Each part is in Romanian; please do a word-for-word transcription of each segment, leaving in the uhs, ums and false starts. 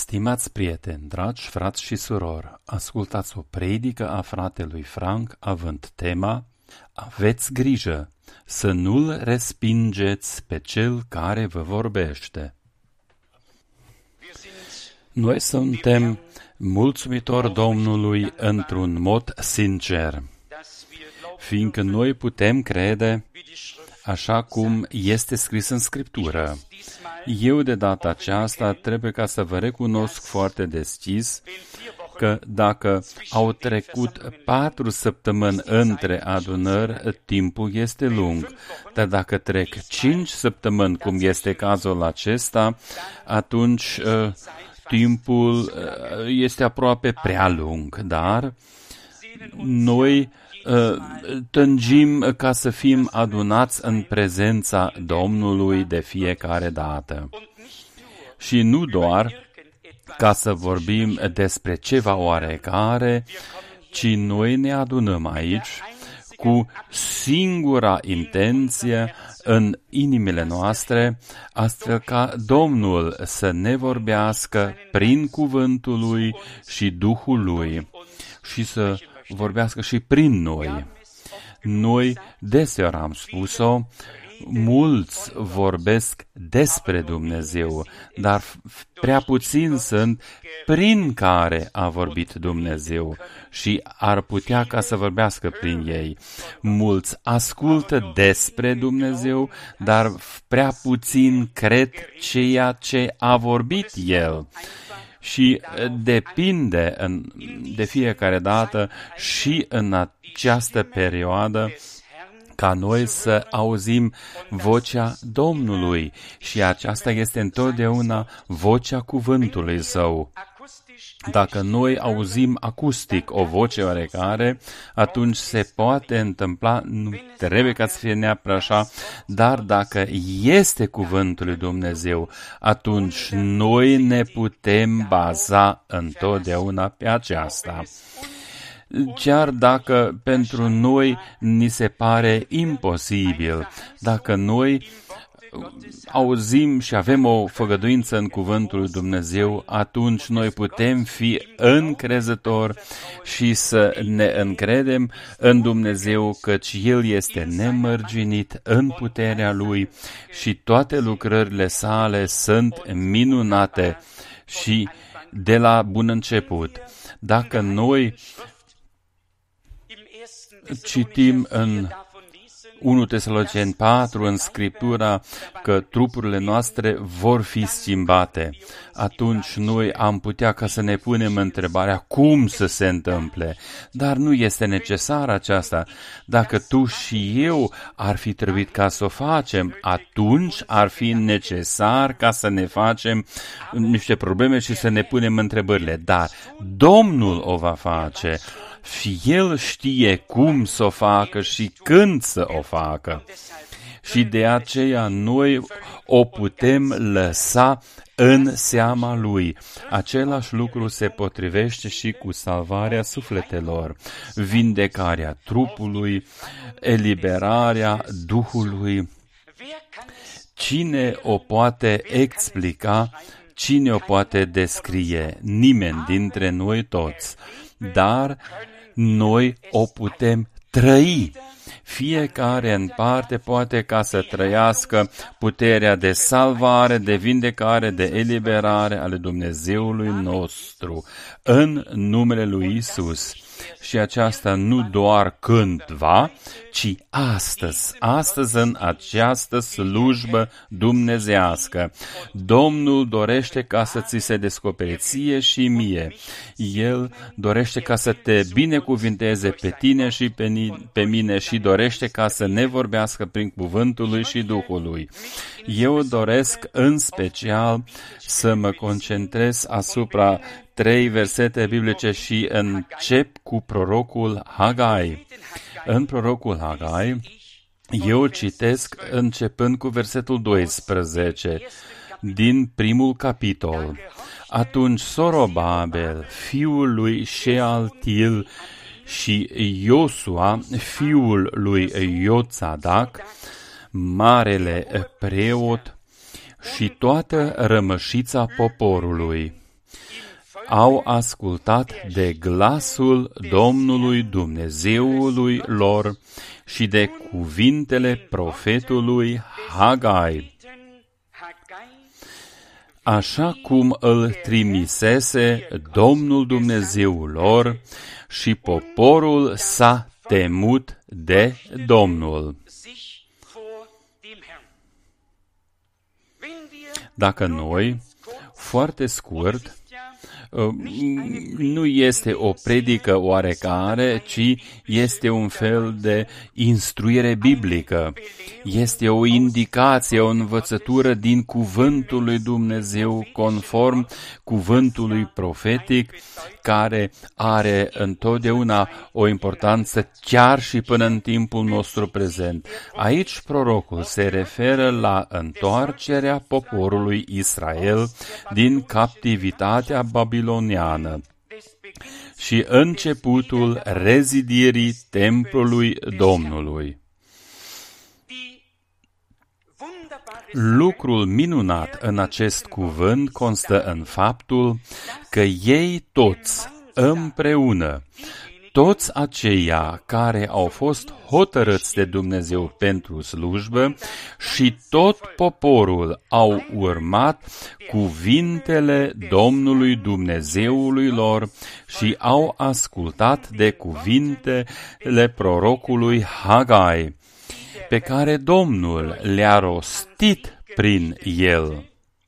Stimați prieteni, dragi frați și surori, ascultați o predică a fratelui Frank având tema Aveți grijă să nu-l respingeți pe cel care vă vorbește. Noi suntem mulțumitori Domnului într-un mod sincer, fiindcă noi putem crede așa cum este scris în Scriptură. Eu de data aceasta trebuie ca să vă recunosc foarte deschis că dacă au trecut patru săptămâni între adunări, timpul este lung. Dar dacă trec cinci săptămâni, cum este cazul acesta, atunci uh, timpul uh, este aproape prea lung. Dar noi tângim ca să fim adunați în prezența Domnului de fiecare dată. Și nu doar ca să vorbim despre ceva oarecare, ci noi ne adunăm aici cu singura intenție în inimile noastre, astfel ca Domnul să ne vorbească prin cuvântul Lui și Duhul Lui și să vorbească și prin noi. Noi deseori am spus-o, mulți vorbesc despre Dumnezeu, dar prea puțini sunt prin care a vorbit Dumnezeu și ar putea ca să vorbească prin ei. Mulți ascultă despre Dumnezeu, dar prea puțin cred ceea ce a vorbit El. Și depinde în, de fiecare dată și în această perioadă ca noi să auzim vocea Domnului și aceasta este întotdeauna vocea cuvântului Său. Dacă noi auzim acustic o voce oarecare, atunci se poate întâmpla, nu trebuie ca să fie neapărat așa, dar dacă este cuvântul lui Dumnezeu, atunci noi ne putem baza întotdeauna pe aceasta. Chiar dacă pentru noi ni se pare imposibil, dacă noi auzim și avem o făgăduință în cuvântul lui Dumnezeu, atunci noi putem fi încrezători și să ne încredem în Dumnezeu, căci El este nemărginit în puterea Lui și toate lucrările Sale sunt minunate și de la bun început. Dacă noi citim în unu Tesaloniceneni patru în Scriptura că trupurile noastre vor fi schimbate, atunci noi am putea ca să ne punem întrebarea cum să se întâmple. Dar nu este necesar aceasta. Dacă tu și eu ar fi trebuit ca să o facem, atunci ar fi necesar ca să ne facem niște probleme și să ne punem întrebările. Dar Domnul o va face. Și El știe cum să o facă și când să o facă. Și de aceea noi o putem lăsa în seama Lui. Același lucru se potrivește și cu salvarea sufletelor, vindecarea trupului, eliberarea Duhului. Cine o poate explica? Cine o poate descrie? Nimeni dintre noi toți. Dar noi o putem trăi. Fiecare în parte poate ca să trăiască puterea de salvare, de vindecare, de eliberare ale Dumnezeului nostru în numele lui Isus. Și aceasta nu doar cândva, ci astăzi, astăzi în această slujbă dumnezească. Domnul dorește ca să ți se descopere ție și mie. El dorește ca să te binecuvinteze pe tine și pe, pe mine și dorește ca să ne vorbească prin cuvântul lui și Duhul lui. Eu doresc în special să mă concentrez asupra trei versete biblice și încep cu prorocul Hagai. În prorocul Hagai, eu citesc începând cu versetul doisprezece din primul capitol. Atunci Zorobabel, fiul lui Shealtiel și Iosua, fiul lui Iotzadak, marele preot și toată rămășița poporului au ascultat de glasul Domnului Dumnezeului lor și de cuvintele profetului Hagai, așa cum îl trimisese Domnul Dumnezeul lor, și poporul s-a temut de Domnul. Dacă noi, foarte scurt, nu este o predică oarecare, ci este un fel de instruire biblică. Este o indicație, o învățătură din cuvântul lui Dumnezeu, conform cuvântului profetic, care are întotdeauna o importanță chiar și până în timpul nostru prezent. Aici prorocul se referă la întoarcerea poporului Israel din captivitatea babiloniană și începutul rezidirii templului Domnului. Lucrul minunat în acest cuvânt constă în faptul că ei toți împreună, toți aceia care au fost hotărâți de Dumnezeu pentru slujbă și tot poporul au urmat cuvintele Domnului Dumnezeului lor și au ascultat de cuvintele prorocului Hagai, pe care Domnul le-a rostit prin el.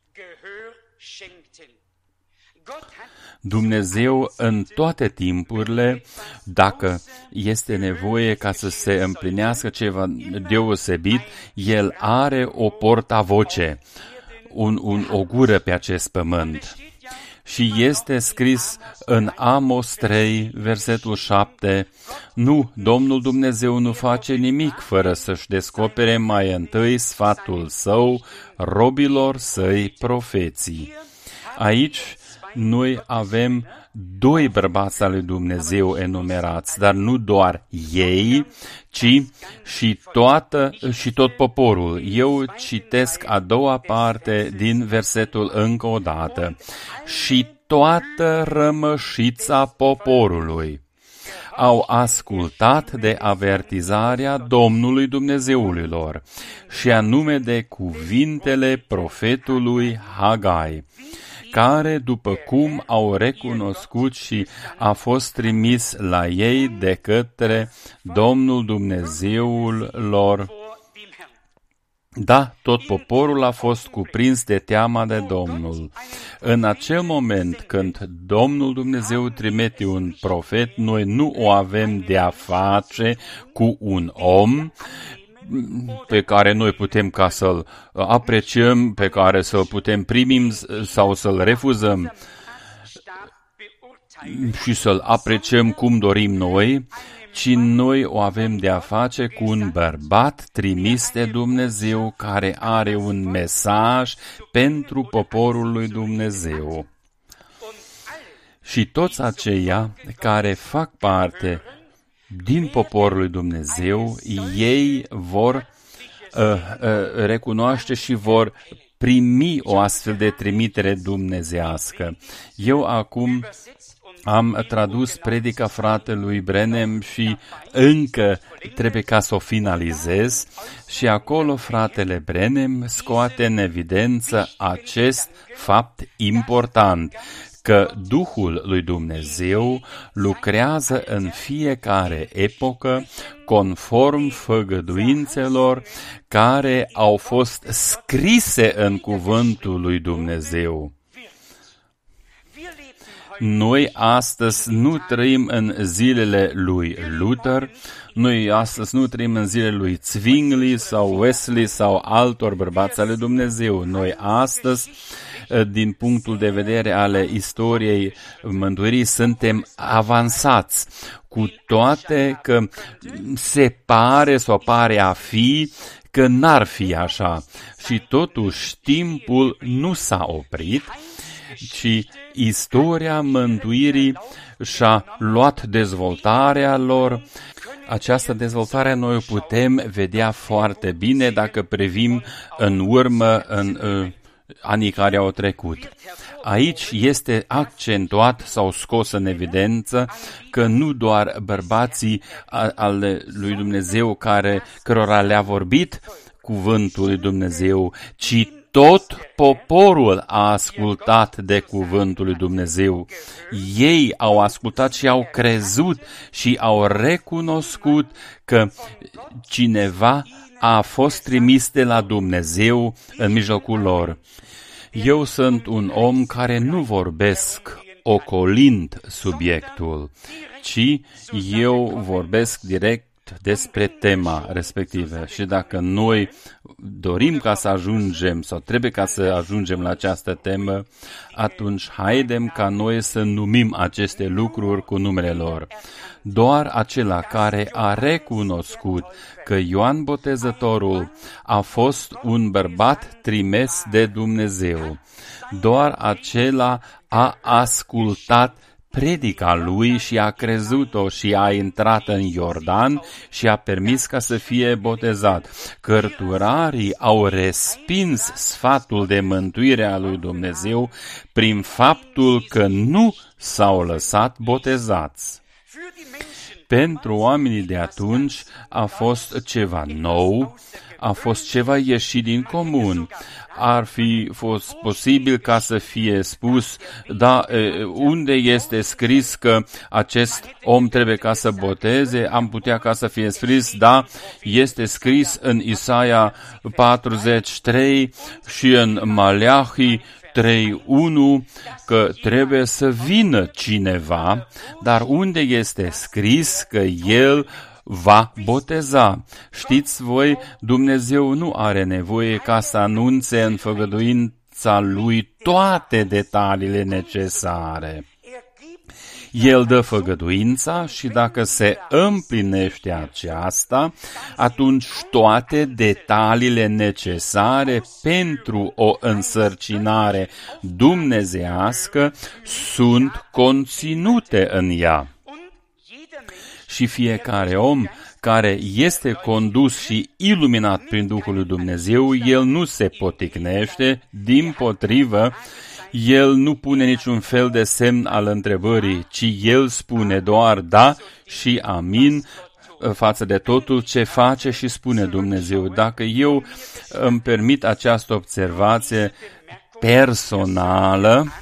Dumnezeu în toate timpurile, dacă este nevoie ca să se împlinească ceva deosebit, El are o portavoce, un, un, o gură pe acest pământ. Și este scris în Amos trei, versetul șapte, nu, Domnul Dumnezeu nu face nimic fără să-și descopere mai întâi sfatul său robilor săi profeții. Aici noi avem doi bărbați al lui Dumnezeu enumerați, dar nu doar ei, ci și, toată, și tot poporul. Eu citesc a doua parte din versetul încă o dată. Și toată rămășița poporului au ascultat de avertizarea Domnului Dumnezeului lor, și anume de cuvintele profetului Hagai, care, după cum au recunoscut și a fost trimis la ei de către Domnul Dumnezeul lor. Da, tot poporul a fost cuprins de teama de Domnul. În acel moment când Domnul Dumnezeu trimite un profet, noi nu o avem de a face cu un om pe care noi putem ca să-l apreciem, pe care să-l putem primim sau să-l refuzăm și să-l apreciem cum dorim noi, ci noi o avem de a face cu un bărbat trimis de Dumnezeu care are un mesaj pentru poporul lui Dumnezeu. Și toți aceia care fac parte din poporul lui Dumnezeu, ei vor uh, uh, recunoaște și vor primi o astfel de trimitere dumnezească. Eu acum am tradus predica fratelui Branham și încă trebuie ca să o finalizez, și acolo fratele Branham scoate în evidență acest fapt important, că Duhul lui Dumnezeu lucrează în fiecare epocă conform făgăduințelor care au fost scrise în cuvântul lui Dumnezeu. Noi astăzi nu trăim în zilele lui Luther, noi astăzi nu trăim în zilele lui Zwingli sau Wesley sau altor bărbați ale Dumnezeu. Noi astăzi, din punctul de vedere ale istoriei mântuirii, suntem avansați, cu toate că se pare sau pare a fi că n-ar fi așa. Și totuși timpul nu s-a oprit, ci istoria mântuirii și-a luat dezvoltarea lor. Această dezvoltare noi o putem vedea foarte bine dacă privim în urmă în uh, anii care au trecut. Aici este accentuat sau scos în evidență că nu doar bărbații ale lui Dumnezeu care, cărora le-a vorbit cuvântul lui Dumnezeu, ci tot poporul a ascultat de cuvântul lui Dumnezeu. Ei au ascultat și au crezut și au recunoscut că cineva a fost trimis de la Dumnezeu în mijlocul lor. Eu sunt un om care nu vorbesc ocolind subiectul, ci eu vorbesc direct despre tema respectivă. Și dacă noi dorim ca să ajungem sau trebuie ca să ajungem la această temă, atunci haidem ca noi să numim aceste lucruri cu numele lor. Doar acela care a recunoscut că Ioan Botezătorul a fost un bărbat trimis de Dumnezeu, doar acela a ascultat predica lui și a crezut-o și a intrat în Iordan și a permis ca să fie botezat. Cărturarii au respins sfatul de mântuire a lui Dumnezeu prin faptul că nu s-au lăsat botezați. Pentru oamenii de atunci a fost ceva nou, a fost ceva ieșit din comun. Ar fi fost posibil ca să fie spus, da, unde este scris că acest om trebuie ca să boteze, am putea ca să fie scris, da, este scris în Isaia patruzeci și trei și în Maleahi trei unu că trebuie să vină cineva, dar unde este scris că el va boteza? Știți voi, Dumnezeu nu are nevoie ca să anunțe în făgăduința lui toate detaliile necesare. El dă făgăduința și dacă se împlinește aceasta, atunci toate detaliile necesare pentru o însărcinare dumnezeiască sunt conținute în ea. Și fiecare om care este condus și iluminat prin Duhul lui Dumnezeu, el nu se poticnește, dimpotrivă, el nu pune niciun fel de semn al întrebării, ci el spune doar da și amin față de totul ce face și spune Dumnezeu. Dacă eu îmi permit această observație personală,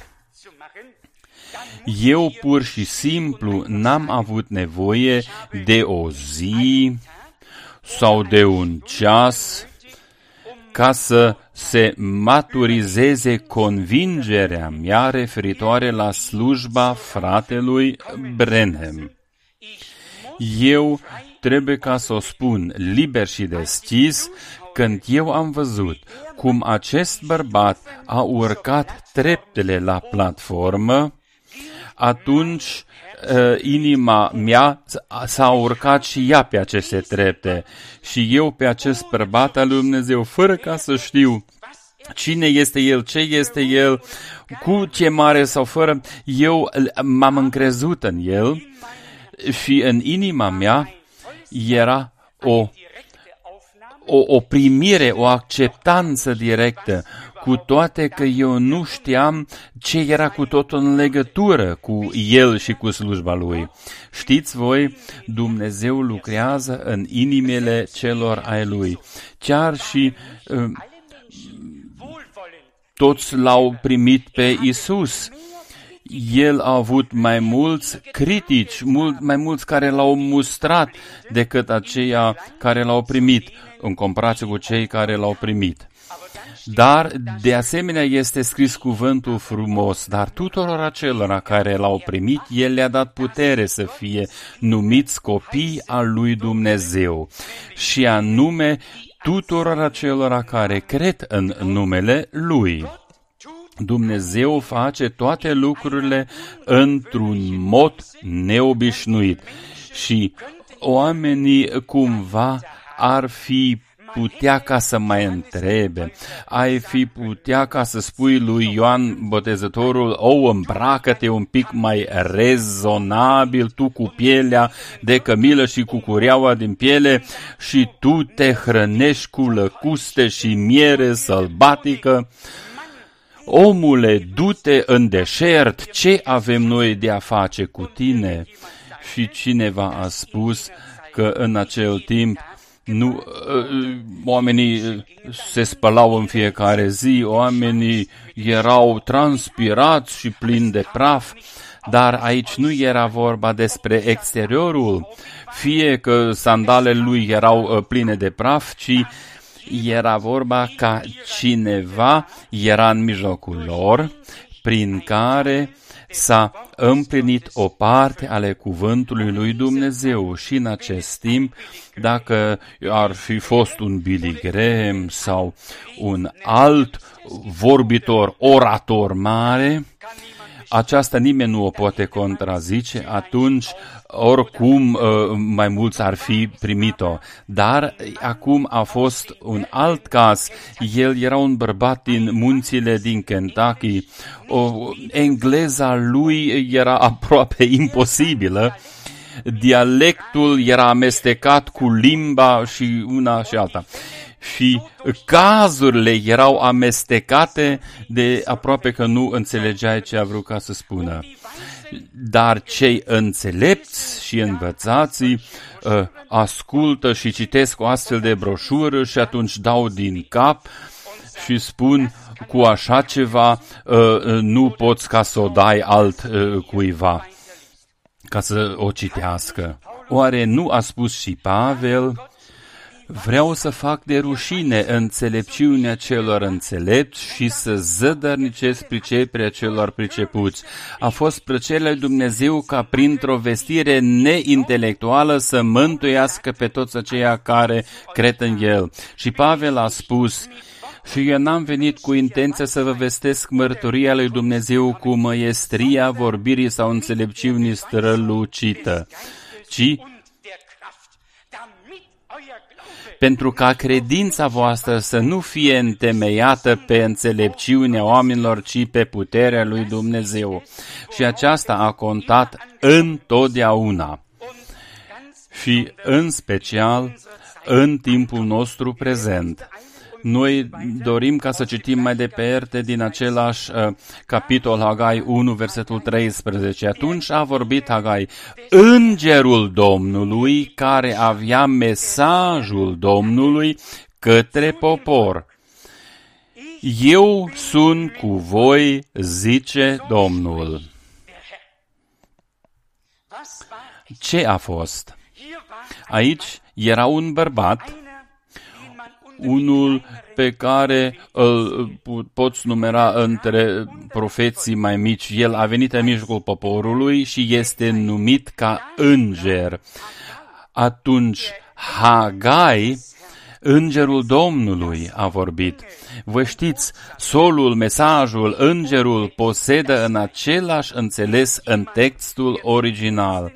eu pur și simplu n-am avut nevoie de o zi sau de un ceas ca să se maturizeze convingerea mea referitoare la slujba fratelui Branham. Eu trebuie ca să o spun liber și deschis, când eu am văzut cum acest bărbat a urcat treptele la platformă, atunci uh, inima mea s-a urcat și ea pe aceste trepte și eu pe acest bărbat al lui Dumnezeu, fără ca să știu cine este el, ce este el, cu ce mare sau fără, eu m-am încrezut în el și în inima mea era o, o, o primire, o acceptanță directă, cu toate că eu nu știam ce era cu totul în legătură cu el și cu slujba lui. Știți voi, Dumnezeu lucrează în inimile celor ai lui. Chiar și uh, toți l-au primit pe Isus. El a avut mai mulți critici, mult, mai mulți care l-au mustrat decât aceia care l-au primit, în comparație cu cei care l-au primit. Dar, de asemenea, este scris cuvântul frumos, dar tuturor acelora care l-au primit, El le-a dat putere să fie numiți copii al lui Dumnezeu, și anume tuturor acelora care cred în numele Lui. Dumnezeu face toate lucrurile într-un mod neobișnuit și oamenii cumva ar fi putea ca să mai întrebe, ai fi putea ca să spui lui Ioan Botezătorul, o, îmbracă-te un pic mai rezonabil, tu cu pielea de cămilă și cu cureaua din piele și tu te hrănești cu lăcuste și miere sălbatică. omule, du-te în deșert, ce avem noi de a face cu tine? Și cineva a spus că în acel timp nu, oamenii se spălau în fiecare zi, oamenii erau transpirați și plini de praf, dar aici nu era vorba despre exteriorul, fie că sandalele lui erau pline de praf, ci era vorba ca cineva era în mijlocul lor, prin care s-a împlinit o parte ale cuvântului lui Dumnezeu. Și în acest timp, dacă ar fi fost un Billy Graham sau un alt vorbitor, orator mare, aceasta nimeni nu o poate contrazice, atunci oricum mai mulți ar fi primit-o. Dar acum a fost un alt caz. El era un bărbat din munțile din Kentucky. O, engleza lui era aproape imposibilă. Dialectul era amestecat cu limba și una și alta. Și cazurile erau amestecate de aproape că nu înțelegeai ce a vrut ca să spună. Dar cei înțelepți și învățații uh, ascultă și citesc o astfel de broșură și atunci dau din cap și spun cu așa ceva uh, nu poți ca să o dai alt uh, cuiva ca să o citească. Oare nu a spus și Pavel: vreau să fac de rușine înțelepciunea celor înțelepți și să zădărnicesc priceperea celor pricepuți. A fost plăcerea lui Dumnezeu ca printr-o vestire neintelectuală să mântuiască pe toți aceia care cred în El. Și Pavel a spus: și eu n-am venit cu intenția să vă vestesc mărturia lui Dumnezeu cu măiestria vorbirii sau înțelepciunii strălucită, ci pentru ca credința voastră să nu fie întemeiată pe înțelepciunea oamenilor, ci pe puterea lui Dumnezeu. Și aceasta a contat întotdeauna. Și în special în timpul nostru prezent. Noi dorim ca să citim mai departe din același uh, capitol, Hagai unu, versetul treisprezece. Atunci a vorbit Hagai: îngerul Domnului care avea mesajul Domnului către popor. Eu sunt cu voi, zice Domnul. Ce a fost? Aici era un bărbat, unul pe care îl poți numera între profeții mai mici. El a venit în mijlocul poporului și este numit ca înger. Atunci Hagai, îngerul Domnului, a vorbit. Vă știți, solul, mesajul, îngerul posedă în același înțeles în textul original.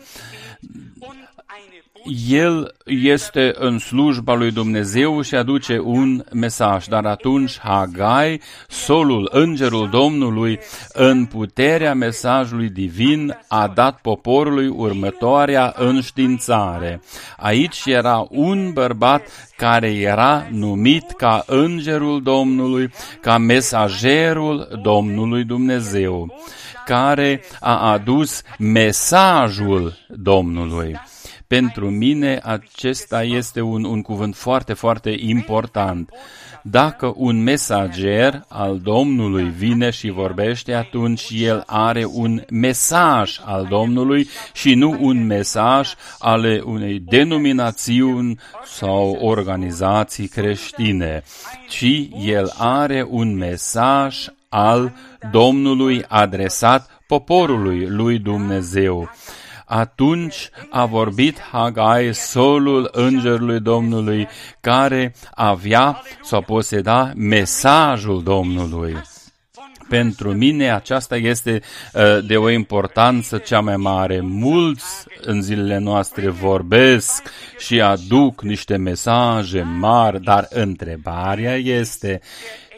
El este în slujba lui Dumnezeu și aduce un mesaj, dar atunci Hagai, solul, îngerul Domnului, în puterea mesajului divin, a dat poporului următoarea înștiințare. Aici era un bărbat care era numit ca îngerul Domnului, ca mesagerul Domnului Dumnezeu, care a adus mesajul Domnului. Pentru mine acesta este un, un cuvânt foarte, foarte important. Dacă un mesager al Domnului vine și vorbește, atunci el are un mesaj al Domnului și nu un mesaj ale unei denominațiuni sau organizații creștine, ci el are un mesaj al Domnului adresat poporului lui Dumnezeu. Atunci a vorbit Hagai, solul îngerului Domnului, care avea sau poseda mesajul Domnului. Pentru mine aceasta este uh, de o importanță cea mai mare. Mulți în zilele noastre vorbesc și aduc niște mesaje mari, dar întrebarea este: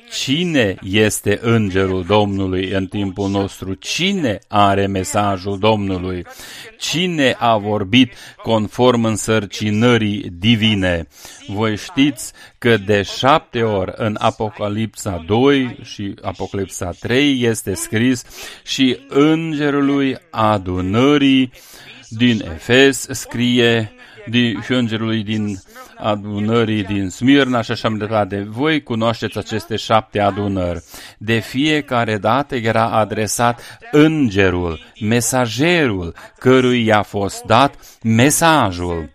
cine este îngerul Domnului în timpul nostru? Cine are mesajul Domnului? Cine a vorbit conform însărcinării divine? Voi știți că de șapte ori în Apocalipsa doi și Apocalipsa trei este scris și îngerului adunării din Efes scrie din, și îngerului din adunării din Smirna și așa mai departe. Voi cunoașteți aceste șapte adunări. De fiecare dată era adresat îngerul, mesagerul, cărui i-a fost dat mesajul.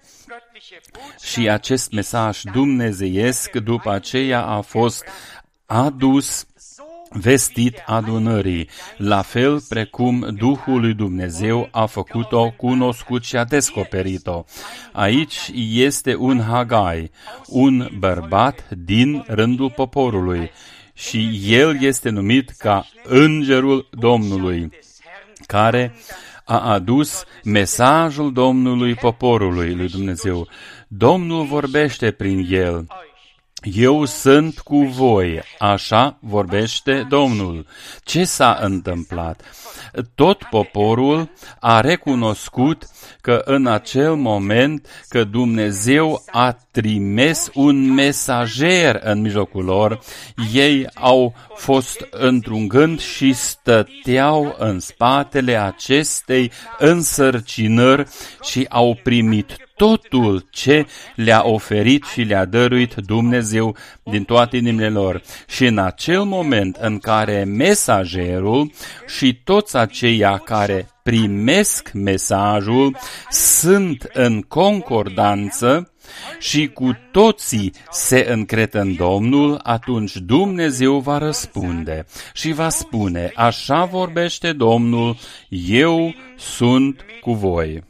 Și acest mesaj dumnezeiesc după aceea a fost adus, vestit adunării, la fel precum Duhul lui Dumnezeu a făcut-o cunoscut și a descoperit-o. Aici este un Hagai, un bărbat din rândul poporului și el este numit ca Îngerul Domnului, care a adus mesajul Domnului poporului lui Dumnezeu. Domnul vorbește prin el. Eu sunt cu voi, așa vorbește Domnul. Ce s-a întâmplat? Tot poporul a recunoscut că în acel moment că Dumnezeu a trimis un mesager în mijlocul lor, ei au fost într-un gând și stăteau în spatele acestei însărcinări și au primit totul ce le-a oferit și le-a dăruit Dumnezeu din toate inimile lor. Și în acel moment în care mesagerul și toți aceia care primesc mesajul sunt în concordanță și cu toții se încred în Domnul, atunci Dumnezeu va răspunde și va spune, așa vorbește Domnul, eu sunt cu voi.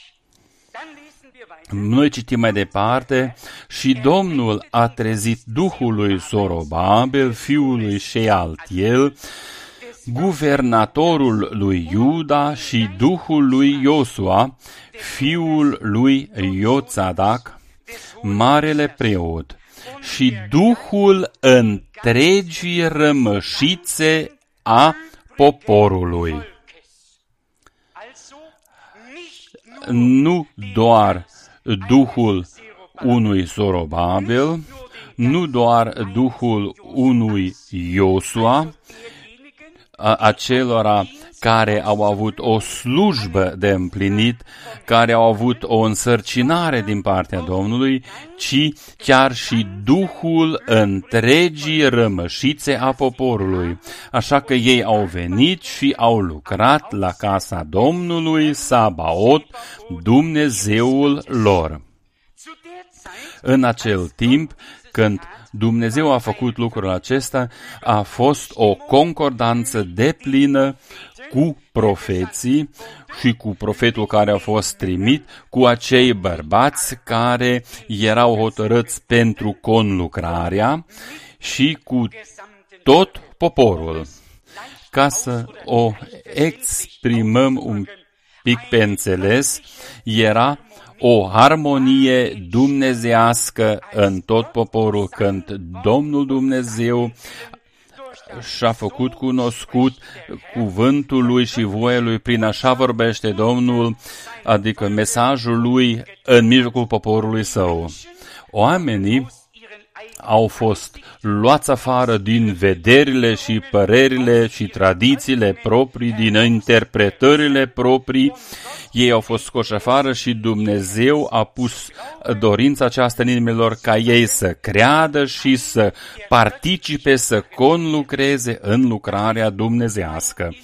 Noi citim mai departe, și Domnul a trezit Duhul lui Zorobabel, fiul lui Shealtiel, guvernatorul lui Iuda și Duhul lui Iosua, fiul lui Iotzadak, marele preot, și Duhul întregii rămășițe a poporului. Nu doar Duhul unui Zorobabel, nu doar Duhul unui Iosua, acelora care au avut o slujbă de împlinit, care au avut o însărcinare din partea Domnului, ci chiar și Duhul întregii rămășițe a poporului. Așa că ei au venit și au lucrat la casa Domnului Sabaot, Dumnezeul lor. În acel timp, când Dumnezeu a făcut lucrul acesta, a fost o concordanță deplină cu profeții și cu profetul care a fost trimit, cu acei bărbați care erau hotărâți pentru conlucrarea și cu tot poporul. Ca să o exprimăm un pic pe înțeles, era o harmonie dumnezeiască în tot poporul, când Domnul Dumnezeu și-a făcut cunoscut cuvântul lui și voia lui, prin așa vorbește Domnul, adică mesajul lui în mijlocul poporului său. Oamenii au fost luați afară din vederile și părerile și tradițiile proprii, din interpretările proprii. Ei au fost scoși afară și Dumnezeu a pus dorința aceasta în inimile lor ca ei să creadă și să participe, să conlucreze în lucrarea dumnezeiască.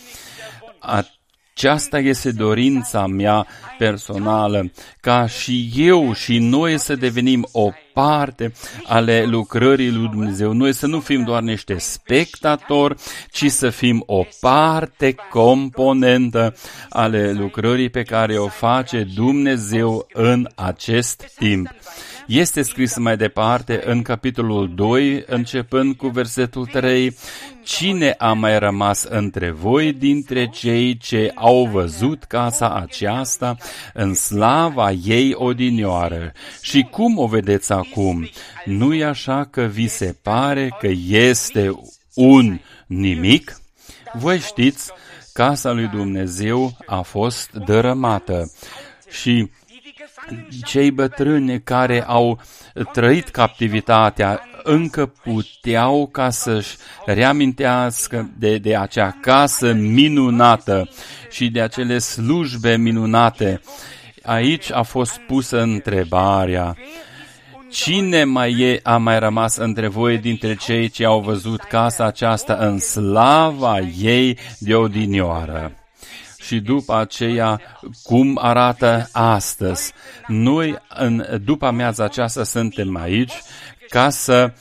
Aceasta este dorința mea personală, ca și eu și noi să devenim o parte ale lucrării lui Dumnezeu. Noi să nu fim doar niște spectatori, ci să fim o parte componentă ale lucrării pe care o face Dumnezeu în acest timp. Este scris mai departe în capitolul doi, începând cu versetul trei, cine a mai rămas între voi dintre cei ce au văzut casa aceasta în slava ei odinioară? Și cum o vedeți acum? Nu-i așa că vi se pare că este un nimic? Voi știți, casa lui Dumnezeu a fost dărâmată și cei bătrâni care au trăit captivitatea încă puteau ca să-și reamintească de, de acea casă minunată și de acele slujbe minunate. Aici a fost pusă întrebarea, cine mai e, a mai rămas între voi dintre cei ce au văzut casa aceasta în slava ei de odinioară? Și după aceea, cum arată astăzi? Noi, în, după amiaza aceasta, suntem aici ca să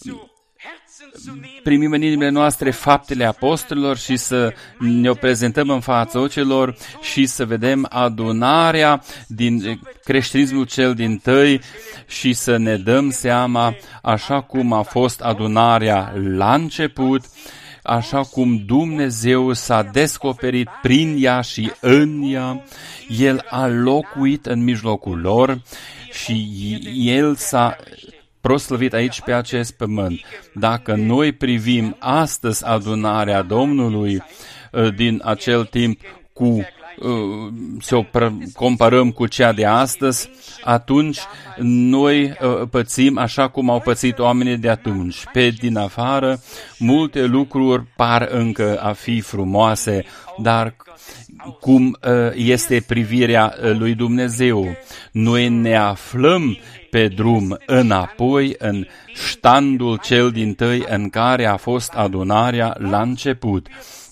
primim în inimile noastre faptele apostolilor și să ne prezentăm în fața ochilor și să vedem adunarea din creștinismul cel dintâi și să ne dăm seama, așa cum a fost adunarea la început, așa cum Dumnezeu s-a descoperit prin ea și în ea, El a locuit în mijlocul lor și El s-a proslăvit aici pe acest pământ. Dacă noi privim astăzi adunarea Domnului din acel timp cu să o comparăm cu cea de astăzi, atunci noi pățim așa cum au pățit oamenii de atunci. Pe din afară, multe lucruri par încă a fi frumoase, dar cum este privirea lui Dumnezeu? Noi ne aflăm pe drum înapoi în ștandul cel dintâi în care a fost adunarea la început.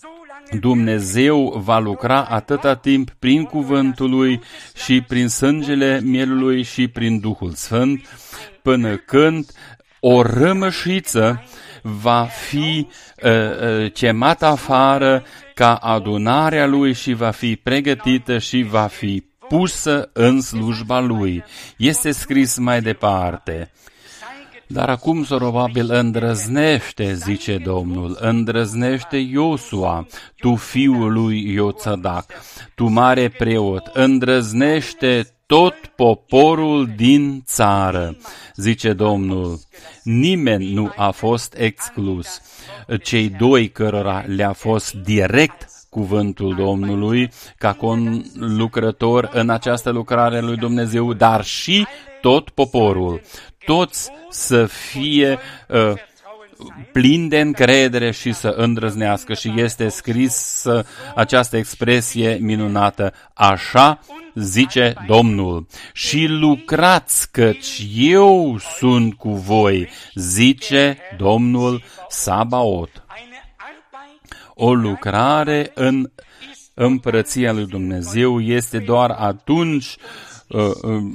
Dumnezeu va lucra atâta timp prin cuvântul Lui și prin sângele mielului și prin Duhul Sfânt, până când o rămășiță va fi uh, uh, chemată afară ca adunarea Lui și va fi pregătită și va fi pusă în slujba Lui. Este scris mai departe. Dar acum Zorobabil îndrăznește, zice Domnul, îndrăznește Iosua, tu fiul lui Ioțadac, tu mare preot, îndrăznește tot poporul din țară, zice Domnul. Nimeni nu a fost exclus. Cei doi cărora le-a fost direct cuvântul Domnului ca conlucrător în această lucrare lui Dumnezeu, dar și tot poporul. Toți să fie uh, plini de încredere și să îndrăznească. Și este scris uh, această expresie minunată. Așa zice Domnul. Și lucrați, căci eu sunt cu voi, zice Domnul Sabaot. O lucrare în împărăția lui Dumnezeu este doar atunci uh, uh,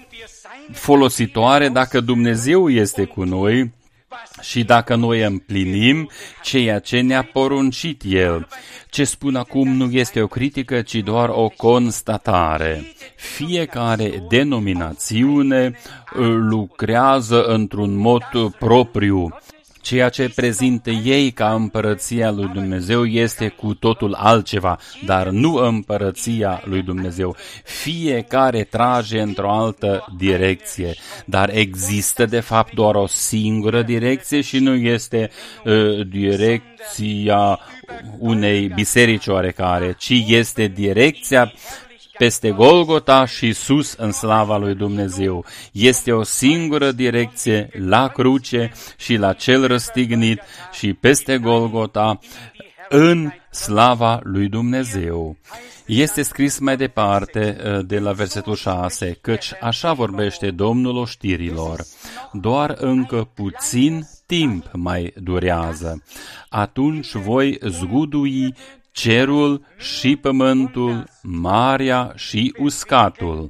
folositoare dacă Dumnezeu este cu noi și dacă noi împlinim ceea ce ne-a poruncit El. Ce spun acum nu este o critică, ci doar o constatare. Fiecare denominațiune lucrează într-un mod propriu. Ceea ce prezintă ei ca împărăția lui Dumnezeu este cu totul altceva, dar nu împărăția lui Dumnezeu. Fiecare trage într-o altă direcție, dar există de fapt doar o singură direcție și nu este uh, direcția unei biserici oarecare, ci este direcția peste Golgota și sus în slava lui Dumnezeu. Este o singură direcție la cruce și la cel răstignit și peste Golgota în slava lui Dumnezeu. Este scris mai departe de la versetul șase, căci așa vorbește Domnul oștirilor, doar încă puțin timp mai durează. Atunci voi zgudui cerul și pământul, marea și uscatul.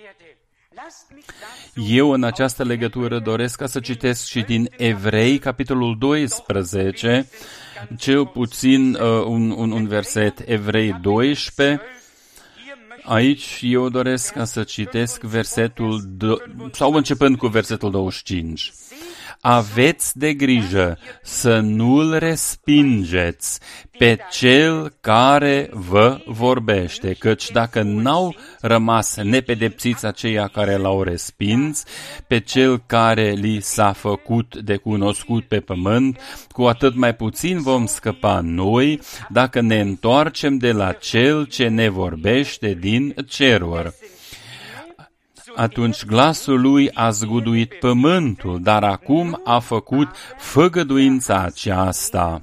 Eu în această legătură doresc ca să citesc și din Evrei, capitolul doisprezece, cel puțin uh, un, un, un verset, Evrei doisprezece, Aici eu doresc ca să citesc versetul, sau începând cu versetul douăzeci și cinci. Aveți de grijă să nu-l respingeți pe cel care vă vorbește, căci dacă n-au rămas nepedepsiți aceia care l-au respins, pe cel care li s-a făcut de cunoscut pe pământ, cu atât mai puțin vom scăpa noi dacă ne întoarcem de la cel ce ne vorbește din ceruri. Atunci glasul lui a zguduit pământul, dar acum a făcut făgăduința aceasta.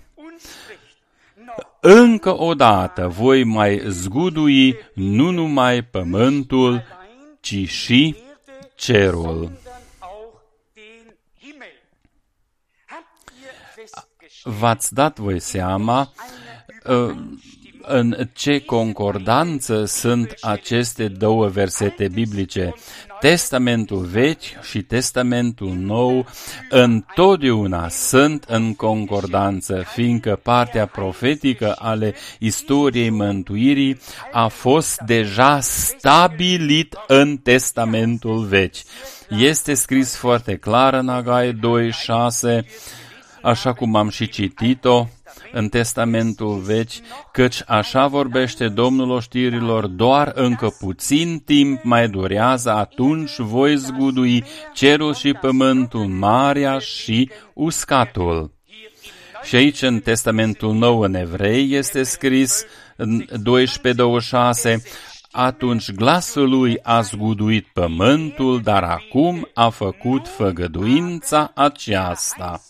Încă o dată voi mai zgudui nu numai pământul, ci și cerul. V-ați dat voi seama uh, în ce concordanță sunt aceste două versete biblice. Testamentul Vechi și Testamentul Nou întotdeauna sunt în concordanță, fiindcă partea profetică ale istoriei mântuirii a fost deja stabilit în Testamentul Vechi. Este scris foarte clar în Agai doi șase, așa cum am și citit-o în Testamentul Vechi, căci așa vorbește Domnul oștirilor, doar încă puțin timp mai durează, atunci voi zgudui cerul și pământul, marea și uscatul. Și aici în Testamentul Nou în Evrei este scris în doisprezece douăzeci și șase, atunci glasul lui a zguduit pământul, dar acum a făcut făgăduința aceasta.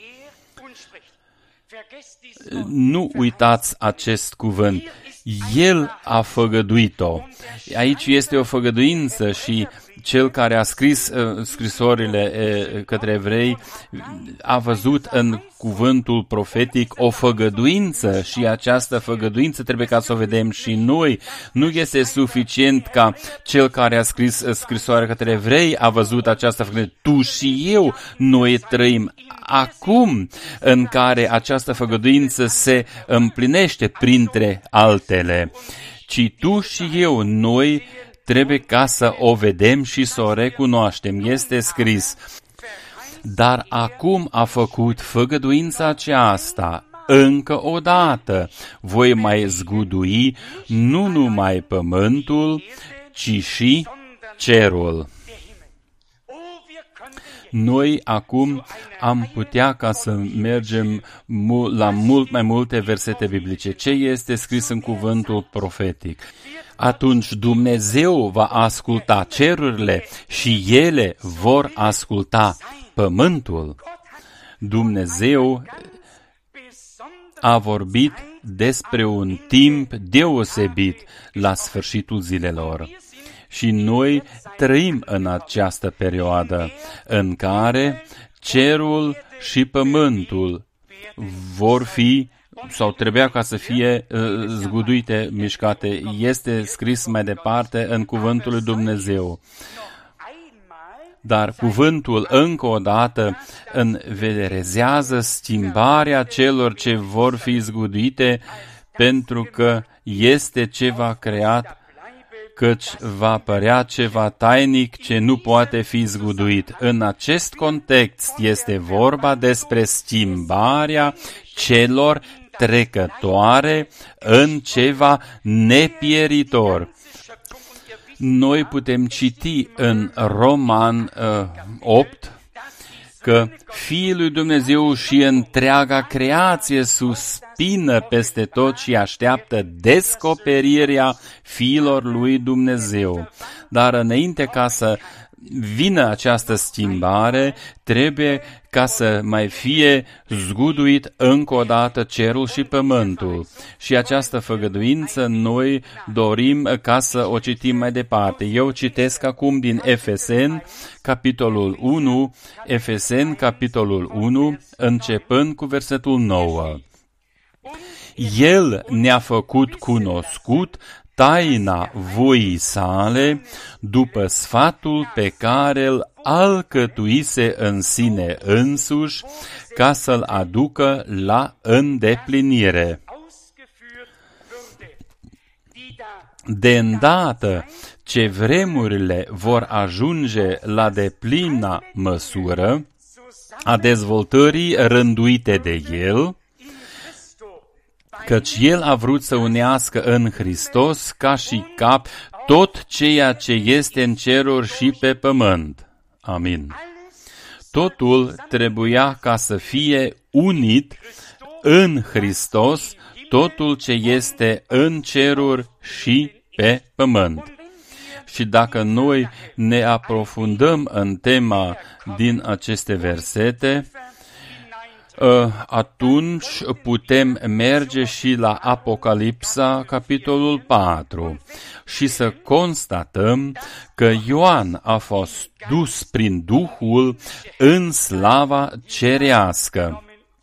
Nu uitați acest cuvânt. El a făgăduit-o. Aici este o făgăduință și cel care a scris uh, scrisorile uh, către evrei a văzut în cuvântul profetic o făgăduință și această făgăduință trebuie ca să o vedem și noi. Nu este suficient ca cel care a scris uh, scrisoarea către evrei a văzut această făgăduință. Tu și eu, noi trăim acum în care această făgăduință se împlinește printre altele. Ci tu și eu, noi trebuie ca să o vedem și să o recunoaștem. Este scris, dar acum a făcut făgăduința aceasta, încă o dată, voi mai zgudui nu numai pământul, ci și cerul. Noi acum am putea ca să mergem la mult mai multe versete biblice. Ce este scris în cuvântul profetic? Atunci Dumnezeu va asculta cerurile și ele vor asculta pământul. Dumnezeu a vorbit despre un timp deosebit la sfârșitul zilelor. Și noi trăim în această perioadă în care cerul și pământul vor fi sau trebuia ca să fie uh, zguduite, mișcate. Este scris mai departe în cuvântul lui Dumnezeu. Dar cuvântul încă o dată învederezează schimbarea celor ce vor fi zguduite, pentru că este ceva creat, căci va părea ceva tainic ce nu poate fi zguduit. În acest context este vorba despre schimbarea celor trecătoare în ceva nepieritor. Noi putem citi în Roman uh, opt că Fiul lui Dumnezeu și întreaga creație suspină peste tot și așteaptă descoperirea fiilor lui Dumnezeu. Dar înainte ca să vină această schimbare, trebuie ca să mai fie zguduit încă o dată cerul și pământul. Și această făgăduință noi dorim ca să o citim mai departe. Eu citesc acum din Efeseni, capitolul unu, Efeseni, capitolul unu, începând cu versetul nouă. El ne-a făcut cunoscut taina voii sale, după sfatul pe care îl alcătuise în sine însuși, ca să-l aducă la îndeplinire. De îndată ce vremurile vor ajunge la deplină măsură a dezvoltării rânduite de El, căci El a vrut să unească în Hristos ca și cap tot ceea ce este în ceruri și pe pământ. Amin. Totul trebuia ca să fie unit în Hristos, totul ce este în ceruri și pe pământ. Și dacă noi ne aprofundăm în tema din aceste versete, atunci putem merge și la Apocalipsa, capitolul patru, și să constatăm că Ioan a fost dus prin Duhul în slava cerească.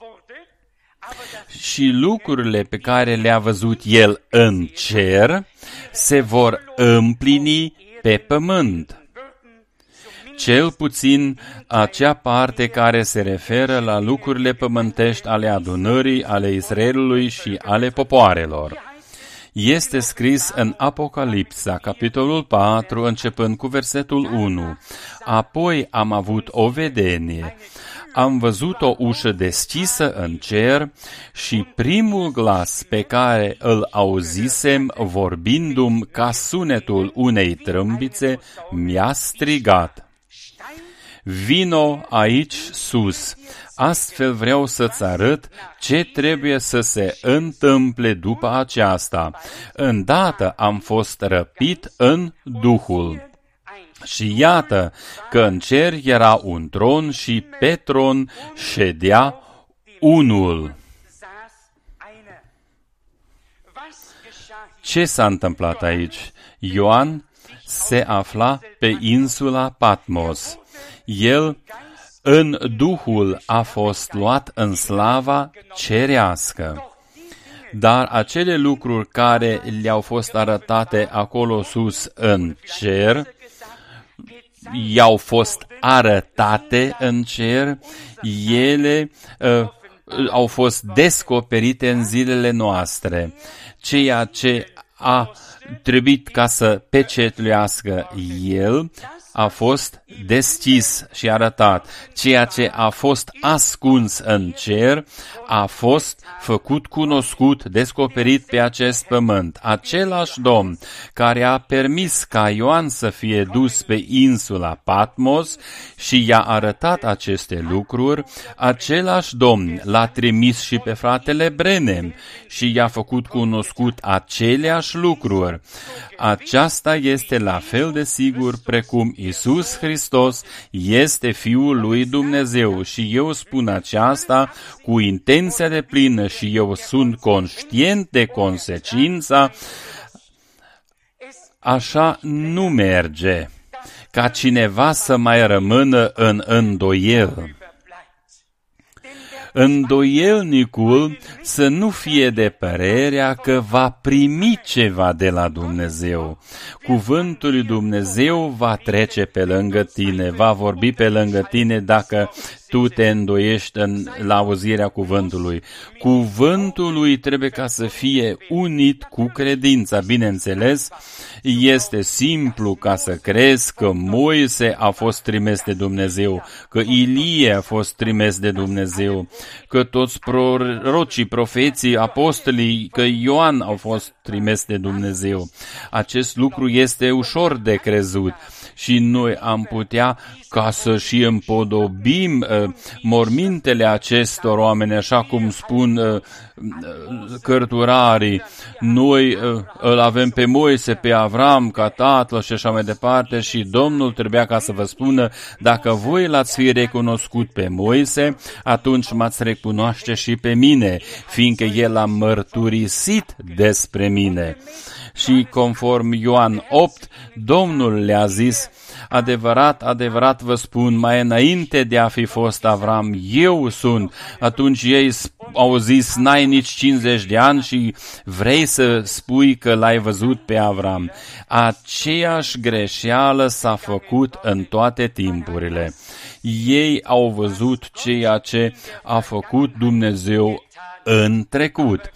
Și lucrurile pe care le-a văzut el în cer se vor împlini pe pământ. Cel puțin acea parte care se referă la lucrurile pământești ale adunării, ale Israelului și ale popoarelor. Este scris în Apocalipsa, capitolul patru, începând cu versetul unu. Apoi am avut o vedenie. Am văzut o ușă deschisă în cer și primul glas pe care îl auzisem vorbindu-mi ca sunetul unei trâmbițe mi-a strigat: vino aici sus, astfel vreau să-ți arăt ce trebuie să se întâmple după aceasta. Îndată am fost răpit în Duhul. Și iată că în cer era un tron și pe tron ședea unul. Ce s-a întâmplat aici? Ioan se afla pe insula Patmos. El, în Duhul, a fost luat în slava cerească. Dar acele lucruri care le-au fost arătate acolo sus în cer, i-au fost arătate în cer, ele uh, au fost descoperite în zilele noastre. Ceea ce a trebuit ca să pecetluiască el a fost deschis și arătat. Ceea ce a fost ascuns în cer a fost făcut cunoscut, descoperit pe acest pământ. Același Domn care a permis ca Ioan să fie dus pe insula Patmos și i-a arătat aceste lucruri, același Domn l-a trimis și pe fratele Brenem și i-a făcut cunoscut aceleași lucruri. Aceasta este la fel de sigur precum Iisus Hristos este Fiul lui Dumnezeu și eu spun aceasta cu intenția de plină și eu sunt conștient de consecința. Așa nu merge ca cineva să mai rămână în îndoiel. Îndoielnicul să nu fie de părerea că va primi ceva de la Dumnezeu. Cuvântul lui Dumnezeu va trece pe lângă tine, va vorbi pe lângă tine dacă tu te îndoiești în, la auzirea cuvântului. Cuvântul lui trebuie ca să fie unit cu credința. Bineînțeles, este simplu ca să crezi că Moise a fost trimis de Dumnezeu, că Ilie a fost trimis de Dumnezeu, că toți prorocii, profeții, apostolii, că Ioan au fost trimis de Dumnezeu. Acest lucru este ușor de crezut. Și noi am putea ca să și împodobim uh, mormintele acestor oameni, așa cum spun uh, cărturarii. Noi uh, îl avem pe Moise, pe Avram, ca tatăl și așa mai departe și Domnul trebuia ca să vă spună, dacă voi l-ați fi recunoscut pe Moise, atunci m-ați recunoaște și pe mine, fiindcă el a mărturisit despre mine. Și conform Ioan opt, Domnul le-a zis, adevărat, adevărat vă spun, mai înainte de a fi fost Avram, eu sunt. Atunci ei au zis, n-ai nici cincizeci de ani și vrei să spui că l-ai văzut pe Avram. Aceeași greșeală s-a făcut în toate timpurile. Ei au văzut ceea ce a făcut Dumnezeu în trecut.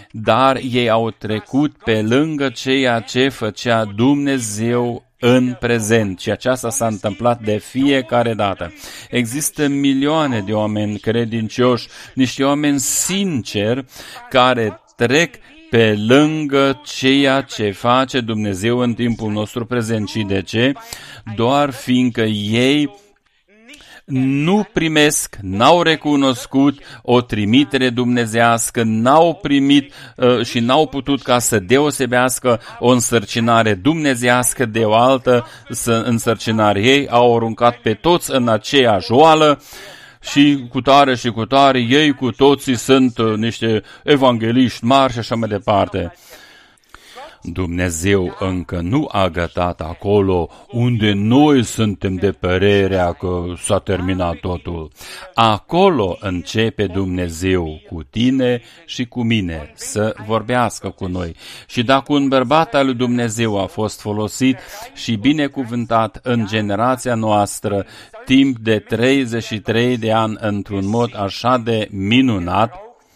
dar ei au trecut pe lângă ceea ce făcea Dumnezeu în prezent și aceasta s-a întâmplat de fiecare dată. Există milioane de oameni credincioși, niște oameni sinceri care trec pe lângă ceea ce face Dumnezeu în timpul nostru prezent. Și de ce? Doar fiindcă ei nu primesc, n-au recunoscut o trimitere dumnezească, n-au primit uh, și n-au putut ca să deosebească o însărcinare dumnezească de o altă însărcinare. Ei au aruncat pe toți în aceeași oală și cu tare și cu tare, ei cu toții sunt uh, niște evangeliști mari și așa mai departe. Dumnezeu încă nu a gătat acolo unde noi suntem de părerea că s-a terminat totul. Acolo începe Dumnezeu cu tine și cu mine să vorbească cu noi. Și dacă un bărbat al lui Dumnezeu a fost folosit și binecuvântat în generația noastră timp de treizeci și trei de ani într-un mod așa de minunat,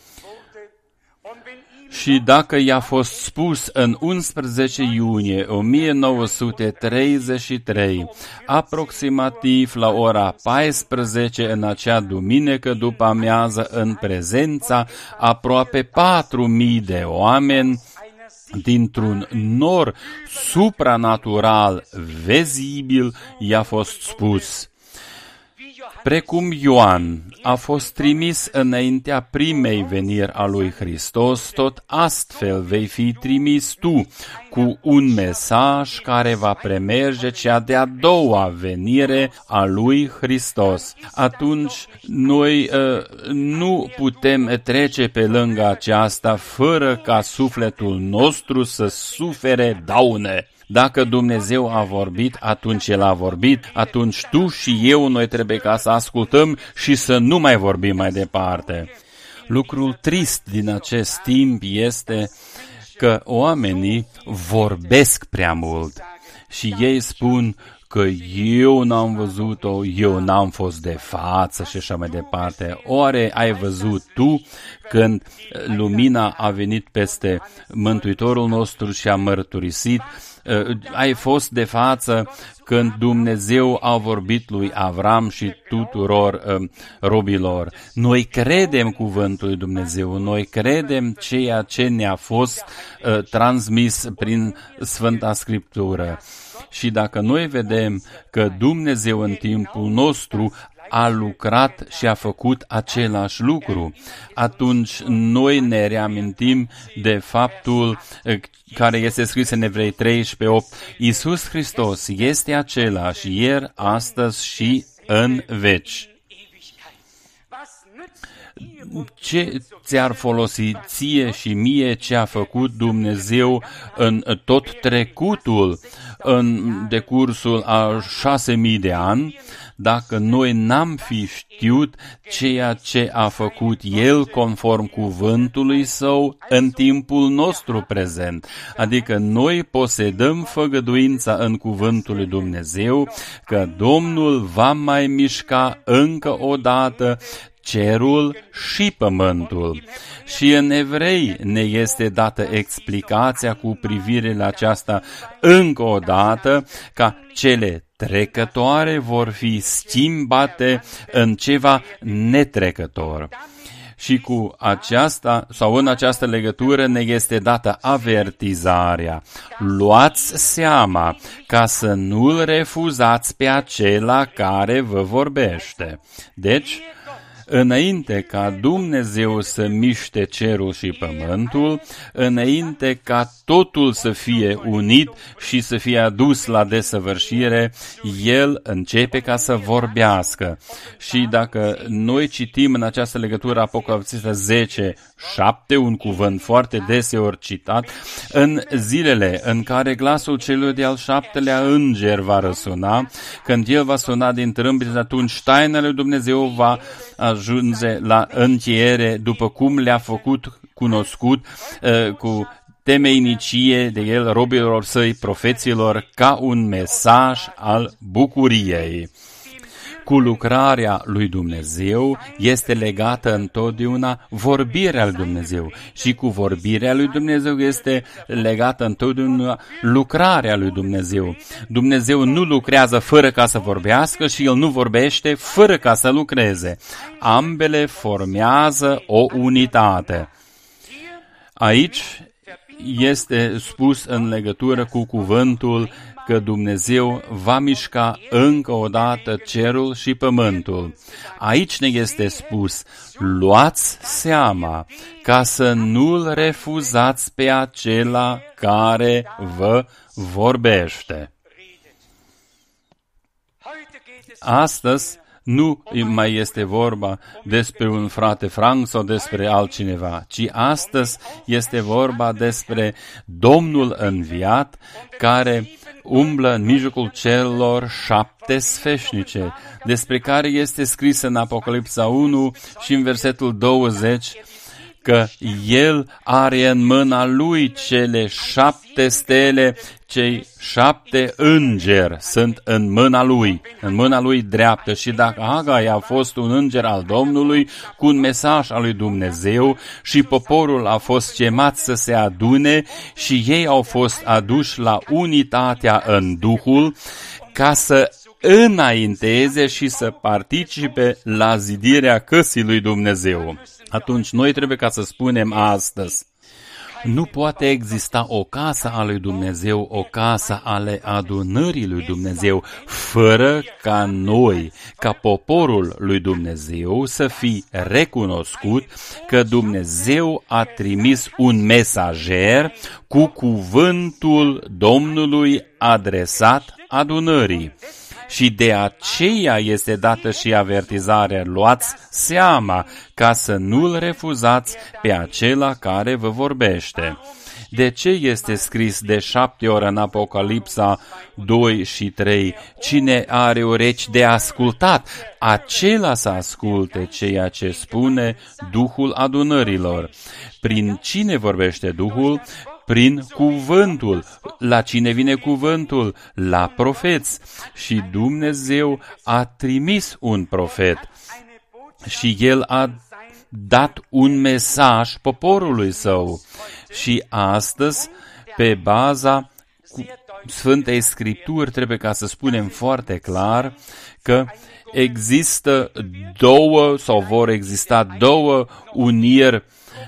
și dacă i-a fost spus în unsprezece iunie o mie nouă sute treizeci și trei, aproximativ la ora paisprezece în acea duminică după amiază, în prezența aproape patru mii de oameni, dintr-un nor supranatural vizibil, i-a fost spus: precum Ioan a fost trimis înaintea primei veniri a lui Hristos, tot astfel vei fi trimis tu cu un mesaj care va premerge cea de-a doua venire a lui Hristos. Atunci noi uh, nu putem trece pe lângă aceasta fără ca sufletul nostru să sufere daune. Dacă Dumnezeu a vorbit, atunci El a vorbit, atunci tu și eu, noi trebuie ca să ascultăm și să nu mai vorbim mai departe. Lucrul trist din acest timp este că oamenii vorbesc prea mult și ei spun că eu n-am văzut-o, eu n-am fost de față și așa mai departe. Oare ai văzut tu când lumina a venit peste Mântuitorul nostru și a mărturisit? Ai fost de față când Dumnezeu a vorbit lui Avram și tuturor uh, robilor? Noi credem cuvântul lui Dumnezeu, noi credem ceea ce ne-a fost uh, transmis prin Sfânta Scriptură. Și dacă noi vedem că Dumnezeu în timpul nostru a lucrat și a făcut același lucru, atunci noi ne reamintim de faptul care este scris în Evrei treisprezece opt. Iisus Hristos este același ieri, astăzi și în veci. Ce ți-ar folosi ție și mie ce a făcut Dumnezeu în tot trecutul, în decursul a șase mii de ani, dacă noi n-am fi știut ceea ce a făcut El conform cuvântului Său în timpul nostru prezent? Adică noi posedăm făgăduința în cuvântul lui Dumnezeu că Domnul va mai mișca încă o dată cerul și pământul. Și în Evrei ne este dată explicația cu privire la aceasta încă o dată, ca cele trecătoare vor fi schimbate în ceva netrecător. Și cu aceasta, sau în această legătură, ne este dată avertizarea. Luați seama ca să nu-l refuzați pe acela care vă vorbește. Deci, înainte ca Dumnezeu să miște cerul și pământul, înainte ca totul să fie unit și să fie adus la desăvârșire, El începe ca să vorbească. Și dacă noi citim în această legătură Apocalipsa zece șapte, un cuvânt foarte deseori citat, în zilele în care glasul celui de-al șaptelea înger va răsuna, când El va suna din trâmbiță, atunci taina lui Dumnezeu va ajunge la încheiere, după cum le-a făcut cunoscut uh, cu temeinicie de El robilor Săi, profeților, ca un mesaj al bucuriei. Cu lucrarea lui Dumnezeu este legată întotdeauna vorbirea lui Dumnezeu și cu vorbirea lui Dumnezeu este legată întotdeauna lucrarea lui Dumnezeu. Dumnezeu nu lucrează fără ca să vorbească și El nu vorbește fără ca să lucreze. Ambele formează o unitate. Aici este spus în legătură cu cuvântul că Dumnezeu va mișca încă o dată cerul și pământul. Aici ne este spus, luați seama ca să nu-L refuzați pe acela care vă vorbește. Astăzi nu mai este vorba despre un frate Frank sau despre altcineva, ci astăzi este vorba despre Domnul înviat care umblă în mijlocul celor șapte sfeșnice, despre care este scris în Apocalipsa unu și în versetul douăzeci, că El are în mâna Lui cele șapte stele, cei șapte îngeri sunt în mâna Lui, în mâna Lui dreaptă. Și dacă Hagai a fost un înger al Domnului cu un mesaj al lui Dumnezeu și poporul a fost chemat să se adune și ei au fost aduși la unitatea în Duhul ca să înainteze și să participe la zidirea căsii lui Dumnezeu. Atunci noi trebuie ca să spunem astăzi, nu poate exista o casă a lui Dumnezeu, o casă ale adunării lui Dumnezeu, fără ca noi, ca poporul lui Dumnezeu, să fi recunoscut că Dumnezeu a trimis un mesager cu cuvântul Domnului adresat adunării. Și de aceea este dată și avertizarea, luați seama ca să nu-L refuzați pe acela care vă vorbește. De ce este scris de șapte ori în Apocalipsa doi și trei? Cine are urechi de ascultat, acela să asculte ceea ce spune Duhul adunărilor. Prin cine vorbește Duhul? Prin cuvântul. La cine vine cuvântul? La profeți. Și Dumnezeu a trimis un profet. Și El a dat un mesaj poporului său. Și astăzi, pe baza Sfântei Scripturi, trebuie ca să spunem foarte clar că există două sau vor exista două uniri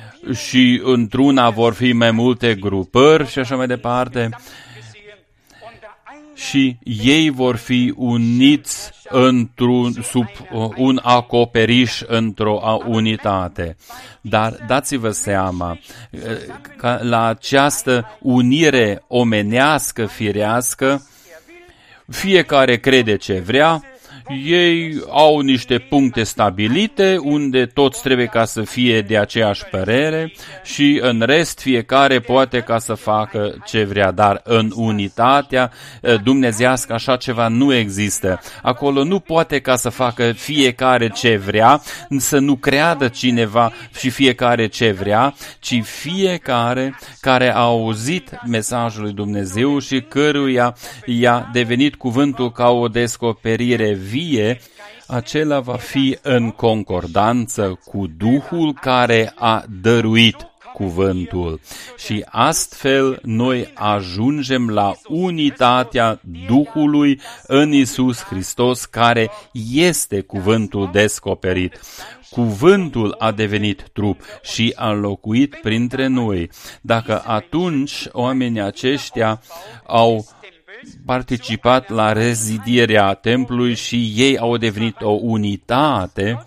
și într-una vor fi mai multe grupări și așa mai departe. Și ei vor fi uniți într-un, sub un acoperiș, într-o unitate. Dar dați-vă seama că la această unire omenească, firească, fiecare crede ce vrea, ei au niște puncte stabilite unde toți trebuie ca să fie de aceeași părere și în rest fiecare poate ca să facă ce vrea, dar în unitatea dumnezeiască așa ceva nu există. Acolo nu poate ca să facă fiecare ce vrea, să nu creadă cineva și fiecare ce vrea, ci fiecare care a auzit mesajul lui Dumnezeu și căruia i-a devenit cuvântul ca o descoperire vie, acela va fi în concordanță cu Duhul care a dăruit cuvântul. Și astfel noi ajungem la unitatea Duhului în Iisus Hristos, care este cuvântul descoperit. Cuvântul a devenit trup și a locuit printre noi. Dacă atunci oamenii aceștia au participat la rezidierea templului și ei au devenit o unitate,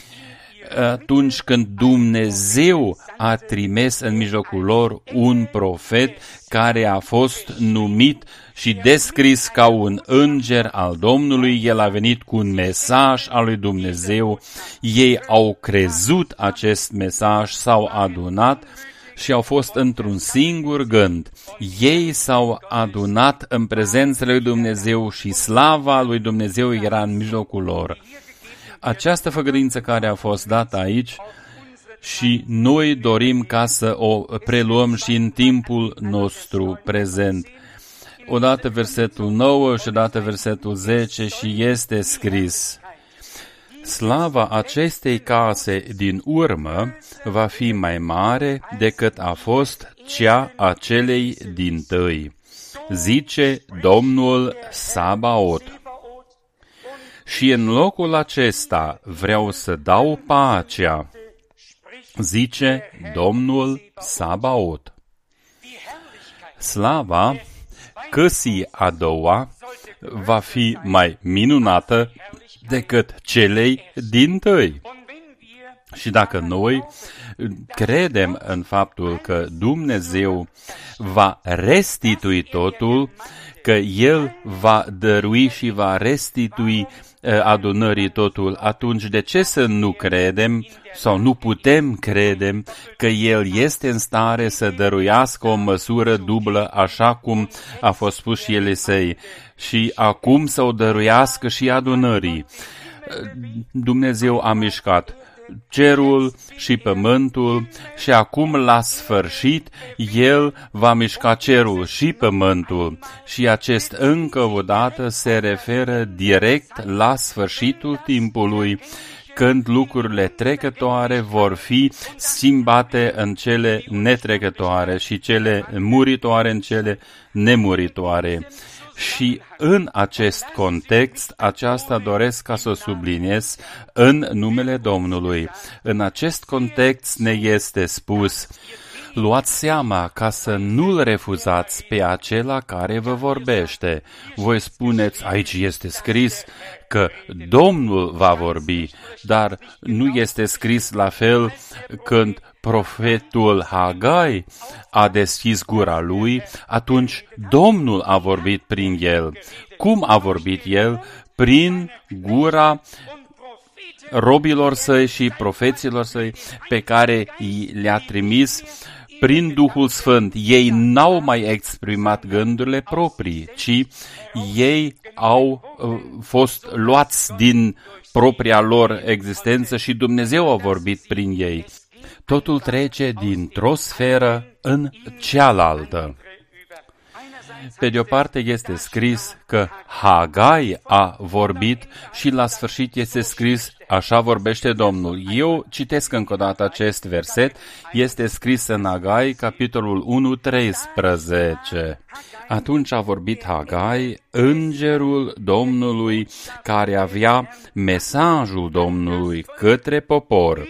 atunci când Dumnezeu a trimis în mijlocul lor un profet care a fost numit și descris ca un înger al Domnului, el a venit cu un mesaj al lui Dumnezeu, ei au crezut acest mesaj, s-au adunat și au fost într-un singur gând. Ei s-au adunat în prezența lui Dumnezeu și slava lui Dumnezeu era în mijlocul lor. Această făgăduință care a fost dată aici și noi dorim ca să o preluăm și în timpul nostru prezent. Odată versetul nouă și odată versetul zece și este scris: slava acestei case din urmă va fi mai mare decât a fost cea a celei dintâi, zice Domnul Sabaot. Și în locul acesta vreau să dau pacea, zice Domnul Sabaot. Slava căsii a doua va fi mai minunată decât celei dintâi. Și dacă noi credem în faptul că Dumnezeu va restitui totul, că El va dărui și va restitui adunării totul, atunci de ce să nu credem sau nu putem crede că El este în stare să dăruiască o măsură dublă, așa cum a fost spus și Elisei, și acum să o dăruiască și adunării? Dumnezeu a mișcat cerul și pământul și acum la sfârșit El va mișca cerul și pământul și acest încă o dată se referă direct la sfârșitul timpului, când lucrurile trecătoare vor fi schimbate în cele netrecătoare și cele muritoare în cele nemuritoare. Și în acest context, aceasta doresc ca să subliniez în numele Domnului. În acest context ne este spus: luați seama ca să nu-l refuzați pe acela care vă vorbește. Voi spuneți, aici este scris că Domnul va vorbi, dar nu este scris la fel când profetul Hagai a deschis gura lui, atunci Domnul a vorbit prin el. Cum a vorbit el? Prin gura robilor săi și profeților săi pe care le-a trimis prin Duhul Sfânt. Ei n-au mai exprimat gândurile proprii, ci ei au uh, fost luați din propria lor existență și Dumnezeu a vorbit prin ei. Totul trece dintr-o sferă în cealaltă. Pe de o parte este scris că Hagai a vorbit și la sfârșit este scris, așa vorbește Domnul. Eu citesc încă o dată acest verset, este scris în Hagai, capitolul unu, treisprezece. Atunci a vorbit Hagai, îngerul Domnului, care avea mesajul Domnului către popor.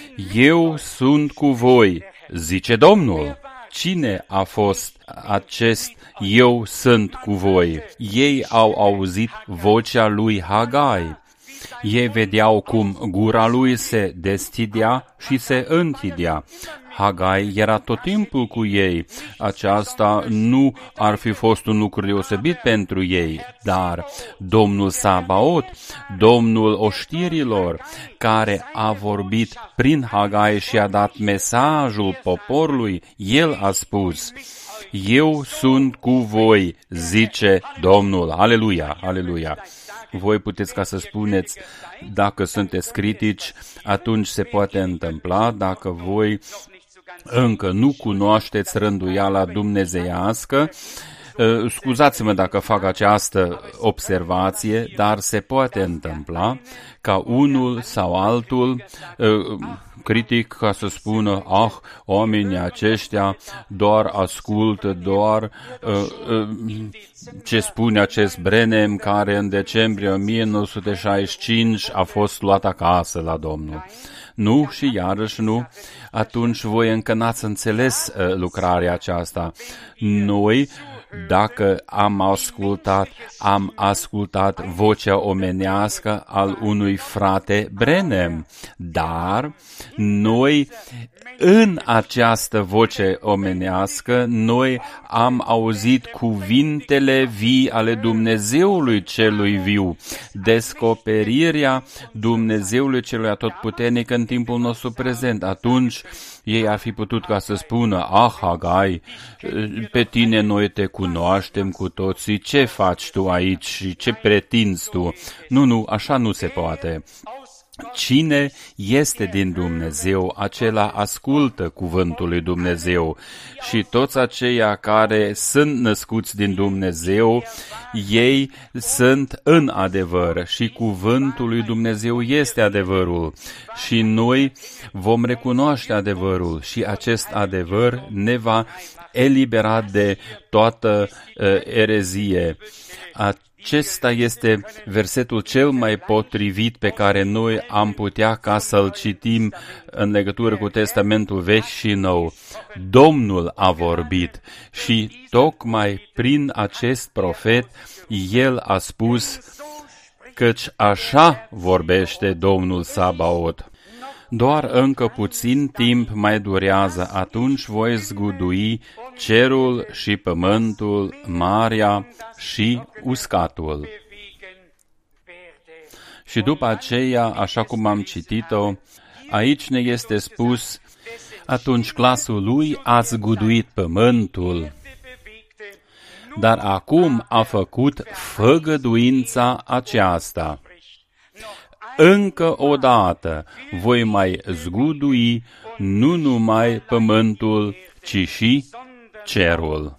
Eu sunt cu voi, zice Domnul. Cine a fost acest eu sunt cu voi? Ei au auzit vocea lui Hagai. Ei vedeau cum gura lui se deschidea și se închidea. Hagai era tot timpul cu ei. Aceasta nu ar fi fost un lucru deosebit pentru ei, dar Domnul Sabaot, Domnul oștirilor, care a vorbit prin Hagai și a dat mesajul poporului, El a spus: eu sunt cu voi, zice Domnul. Aleluia, aleluia. Voi puteți ca să spuneți, dacă sunteți critici, atunci se poate întâmpla, dacă voi încă nu cunoașteți rânduiala dumnezeiască. Scuzați-mă dacă fac această observație, dar se poate întâmpla ca unul sau altul critic ca să spună, ah, oamenii aceștia doar ascultă, doar uh, uh, ce spune acest Branham, care în decembrie o mie nouă sute șaizeci și cinci a fost luat acasă la Domnul. Nu și iarăși nu, atunci voi încă n-ați înțeles uh, lucrarea aceasta. Noi, dacă am ascultat, am ascultat vocea omenească al unui frate Branham, dar noi în această voce omenească, noi am auzit cuvintele vii ale Dumnezeului celui viu, descoperirea Dumnezeului celui atotputernic în timpul nostru prezent. Atunci ei ar fi putut ca să spună, ah, Hagai, pe tine noi te cunoaștem cu toții, ce faci tu aici și ce pretinzi tu? Nu, nu, așa nu se poate. Cine este din Dumnezeu, acela ascultă cuvântul lui Dumnezeu și toți aceia care sunt născuți din Dumnezeu, ei sunt în adevăr și cuvântul lui Dumnezeu este adevărul și noi vom recunoaște adevărul și acest adevăr ne va elibera de toată uh, erezie. Acesta este versetul cel mai potrivit pe care noi am putea ca să-l citim în legătură cu Testamentul Vechi și Nou. Domnul a vorbit și tocmai prin acest profet el a spus căci așa vorbește Domnul Sabaot. Doar încă puțin timp mai durează, atunci voi zgudui cerul și pământul, marea și uscatul. Și după aceea, așa cum am citit-o, aici ne este spus, atunci glasul lui a zguduit pământul, dar acum a făcut făgăduința aceasta. Încă o dată voi mai zgudui nu numai pământul, ci și cerul.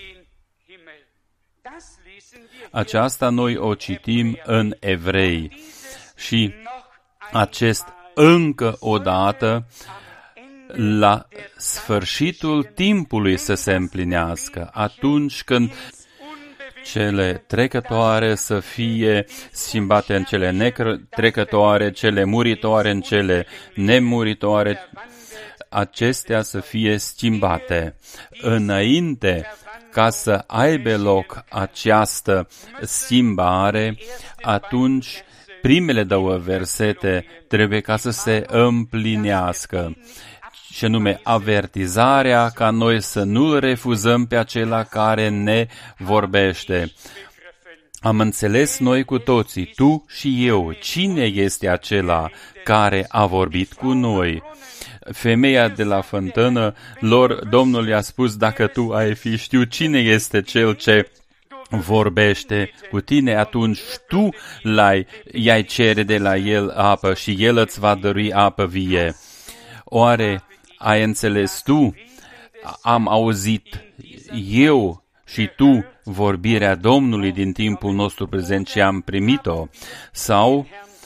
Aceasta noi o citim în Evrei și acest încă o dată la sfârșitul timpului să se împlinească, atunci când cele trecătoare să fie schimbate în cele netrecătoare, cele muritoare în cele nemuritoare, acestea să fie schimbate. Înainte ca să aibă loc această schimbare, atunci primele două versete trebuie ca să se împlinească. Și anume avertizarea ca noi să nu refuzăm pe acela care ne vorbește. Am înțeles noi cu toții, tu și eu, cine este acela care a vorbit cu noi? Femeia de la fântână, lor Domnul i-a spus, dacă tu ai fi știut cine este cel ce vorbește cu tine, atunci tu l-ai, i-ai cere de la el apă și el îți va dărui apă vie. Oare ai înțeles tu? Am auzit eu și tu vorbirea Domnului din timpul nostru prezent și am primit-o? Sau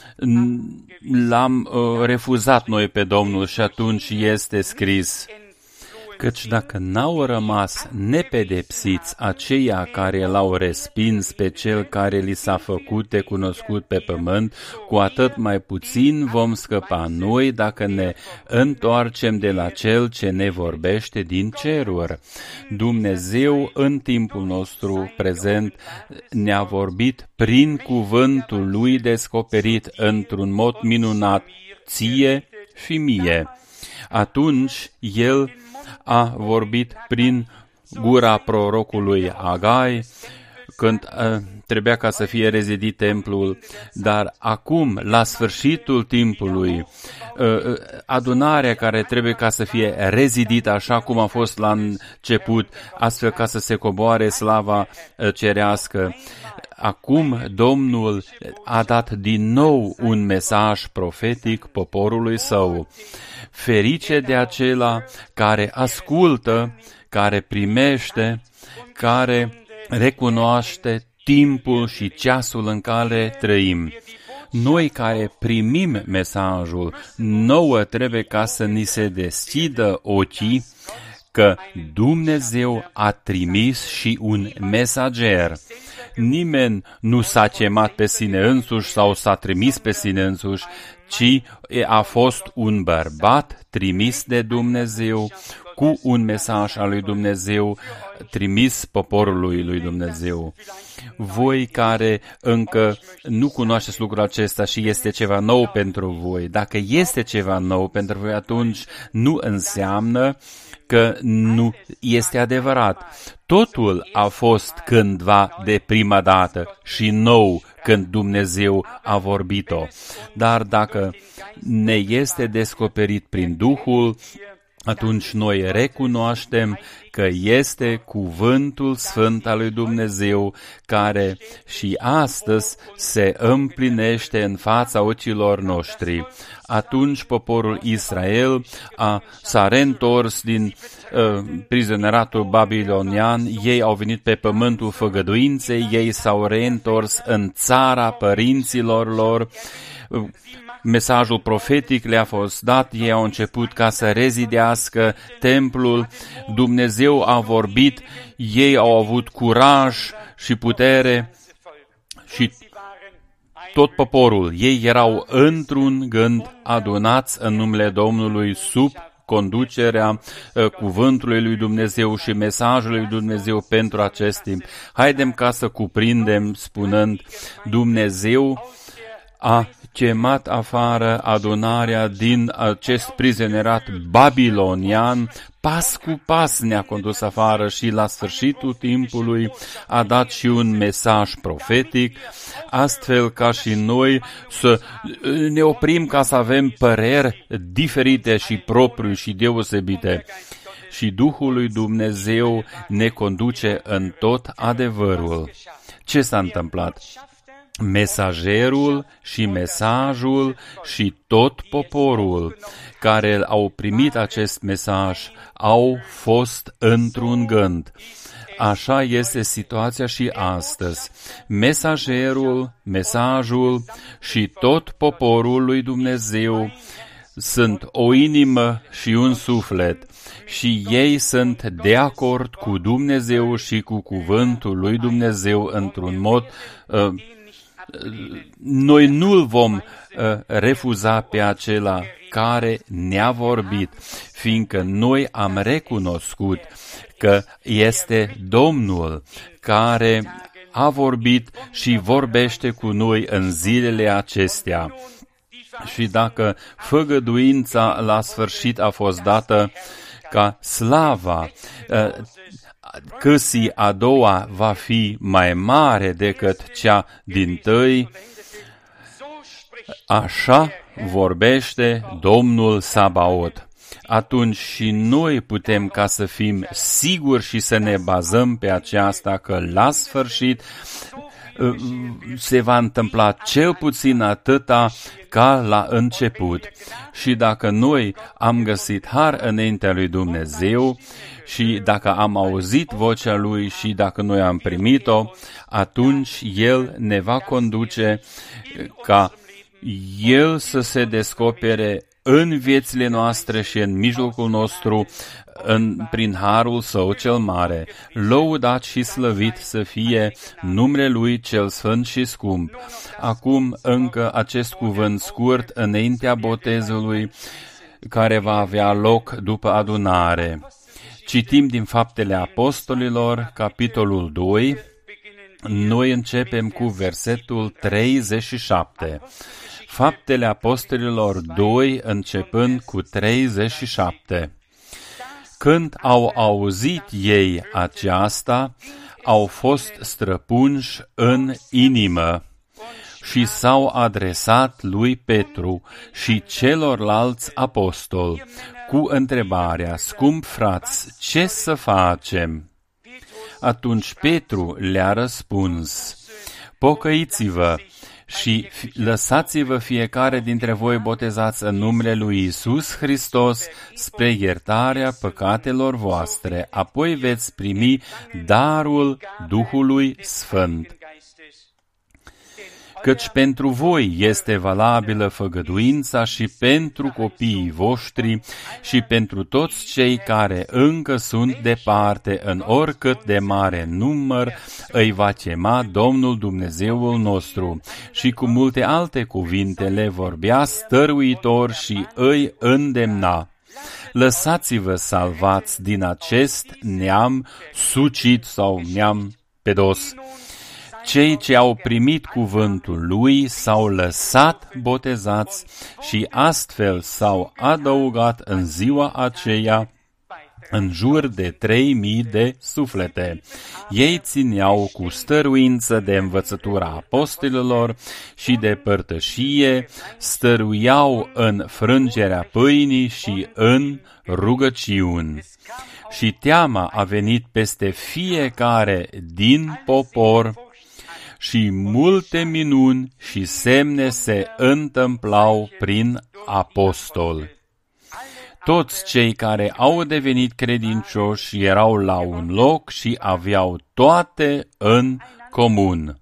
l-am uh, refuzat noi pe Domnul și atunci este scris, căci dacă n-au rămas nepedepsiți aceia care l-au respins pe cel care li s-a făcut de cunoscut pe pământ, cu atât mai puțin vom scăpa noi dacă ne întoarcem de la cel ce ne vorbește din ceruri. Dumnezeu în timpul nostru prezent ne-a vorbit prin cuvântul lui descoperit într-un mod minunat ție și mie. Atunci El a vorbit prin gura prorocului Agai, când uh, trebuia ca să fie rezidit templul, dar acum, la sfârșitul timpului, uh, adunarea care trebuie ca să fie rezidită așa cum a fost la început, astfel ca să se coboare slava uh, cerească. Acum Domnul a dat din nou un mesaj profetic poporului său. Ferice de acela care ascultă, care primește, care recunoaște timpul și ceasul în care trăim. Noi care primim mesajul, nouă trebuie ca să ni se deschidă ochii că Dumnezeu a trimis și un mesager. Nimeni nu s-a chemat pe sine însuși sau s-a trimis pe sine însuși, ci a fost un bărbat trimis de Dumnezeu cu un mesaj al lui Dumnezeu trimis poporului lui Dumnezeu. Voi care încă nu cunoașteți lucrul acesta și este ceva nou pentru voi, dacă este ceva nou pentru voi, atunci nu înseamnă că nu este adevărat. Totul a fost cândva de prima dată și nou când Dumnezeu a vorbit-o. Dar dacă ne este descoperit prin Duhul, atunci noi recunoaștem că este cuvântul sfânt al lui Dumnezeu care și astăzi se împlinește în fața ochilor noștri. Atunci poporul Israel a, s-a reîntors din uh, prizoneratul babilonian, ei au venit pe pământul făgăduinței, ei s-au reîntors în țara părinților lor. Uh, Mesajul profetic le-a fost dat, ei au început ca să rezidească templul, Dumnezeu a vorbit, ei au avut curaj și putere și tot poporul, ei erau într-un gând adunați în numele Domnului sub conducerea uh, cuvântului lui Dumnezeu și mesajului lui Dumnezeu pentru acest timp. Haidem ca să cuprindem spunând, Dumnezeu a chemat afară adunarea din acest prizonierat babilonian, pas cu pas ne-a condus afară și la sfârșitul timpului a dat și un mesaj profetic, astfel ca și noi să ne oprim ca să avem păreri diferite și proprii și deosebite. Și Duhul lui Dumnezeu ne conduce în tot adevărul. Ce s-a întâmplat? Mesagerul și mesajul și tot poporul care au primit acest mesaj au fost într-un gând. Așa este situația și astăzi. Mesagerul, mesajul și tot poporul lui Dumnezeu sunt o inimă și un suflet și ei sunt de acord cu Dumnezeu și cu cuvântul lui Dumnezeu într-un mod uh, noi nu-l vom uh, refuza pe acela care ne-a vorbit, fiindcă noi am recunoscut că este Domnul care a vorbit și vorbește cu noi în zilele acestea. Și dacă făgăduința la sfârșit a fost dată ca slava, uh, căsii a doua va fi mai mare decât cea dintâi, așa vorbește Domnul Sabaot. Atunci și noi putem ca să fim siguri și să ne bazăm pe aceasta că la sfârșit se va întâmpla cel puțin atâta ca la început. Și dacă noi am găsit har înaintea lui Dumnezeu și dacă am auzit vocea Lui și dacă noi am primit-o, atunci El ne va conduce ca El să se descopere în viețile noastre și în mijlocul nostru, în, prin harul Său cel mare. Lăudat și slăvit să fie numele Lui cel sfânt și scump. Acum încă acest cuvânt scurt înaintea botezului care va avea loc după adunare. Citim din Faptele Apostolilor, capitolul doi, noi începem cu versetul treizeci și șapte. Faptele Apostolilor doi, începând cu treizeci și șapte. Când au auzit ei aceasta, au fost străpunși în inimă și s-au adresat lui Petru și celorlalți apostoli cu întrebarea, scump frați, ce să facem? Atunci Petru le-a răspuns, pocăiți-vă și lăsați-vă fiecare dintre voi botezați în numele lui Iisus Hristos spre iertarea păcatelor voastre, apoi veți primi darul Duhului Sfânt. Căci pentru voi este valabilă făgăduința și pentru copiii voștri și pentru toți cei care încă sunt departe, în oricât de mare număr îi va chema Domnul Dumnezeul nostru. Și cu multe alte cuvinte le vorbea stăruitor și îi îndemna. Lăsați-vă salvați din acest neam sucit sau neam pedos. Cei ce au primit cuvântul lui s-au lăsat botezați și astfel s-au adăugat în ziua aceea în jur de trei mii de suflete. Ei țineau cu stăruință de învățătura apostolilor și de părtășie, stăruiau în frângerea pâinii și în rugăciuni. Și teama a venit peste fiecare din popor și multe minuni și semne se întâmplau prin apostol. Toți cei care au devenit credincioși erau la un loc și aveau toate în comun.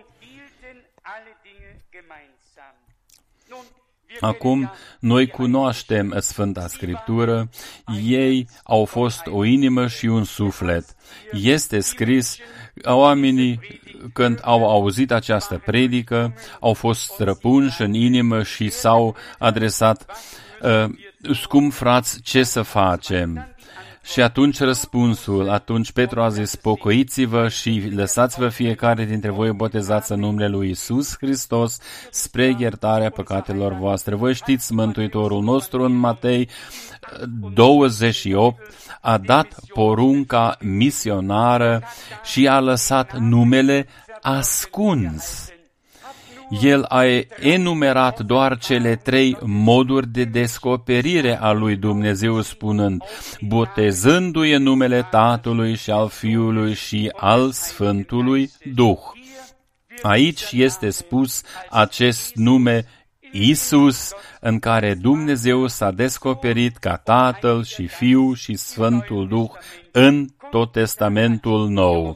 Acum, noi cunoaștem Sfânta Scriptură, ei au fost o inimă și un suflet. Este scris, oamenii, când au auzit această predică, au fost străpunși în inimă și s-au adresat, scump frați, ce să facem? Și atunci răspunsul, atunci Petru a zis, pocăiți-vă și lăsați-vă fiecare dintre voi botezați în numele lui Iisus Hristos spre iertarea păcatelor voastre. Voi știți, Mântuitorul nostru în Matei douăzeci și opt a dat porunca misionară și a lăsat numele ascuns. El a enumerat doar cele trei moduri de descoperire a lui Dumnezeu, spunând, botezându-i în numele Tatălui și al Fiului și al Sfântului Duh. Aici este spus acest nume Iisus, în care Dumnezeu s-a descoperit ca Tatăl și Fiul și Sfântul Duh în tot Testamentul Nou.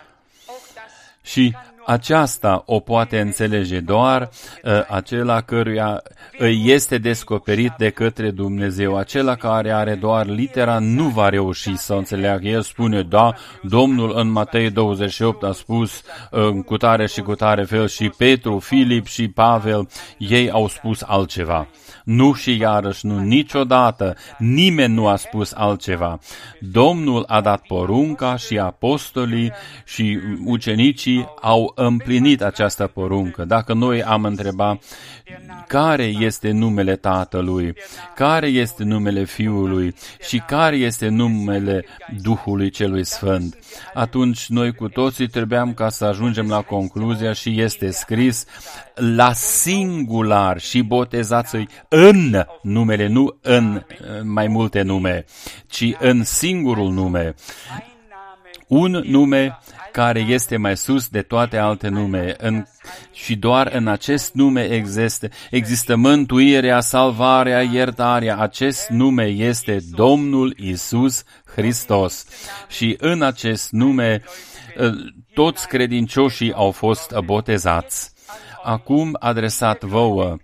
Și aceasta o poate înțelege doar uh, acela căruia îi este descoperit de către Dumnezeu. Acela care are doar litera nu va reuși să o înțeleagă. El spune, da, Domnul în Matei douăzeci și opt a spus uh, cu tare și cu tare fel și Petru, Filip și Pavel, ei au spus altceva. Nu și iarăși nu, niciodată, nimeni nu a spus altceva. Domnul a dat porunca și apostolii și ucenicii au împlinit această poruncă. Dacă noi am întrebat care este numele Tatălui, care este numele Fiului și care este numele Duhului Celui Sfânt, atunci noi cu toții trebuiam ca să ajungem la concluzia și este scris la singular și botezați-i în numele, nu în mai multe nume, ci în singurul nume. Un nume care este mai sus de toate alte nume în, și doar în acest nume există, există mântuirea, salvarea, iertarea. Acest nume este Domnul Iisus Hristos și în acest nume toți credincioșii au fost botezați. Acum adresat vouă,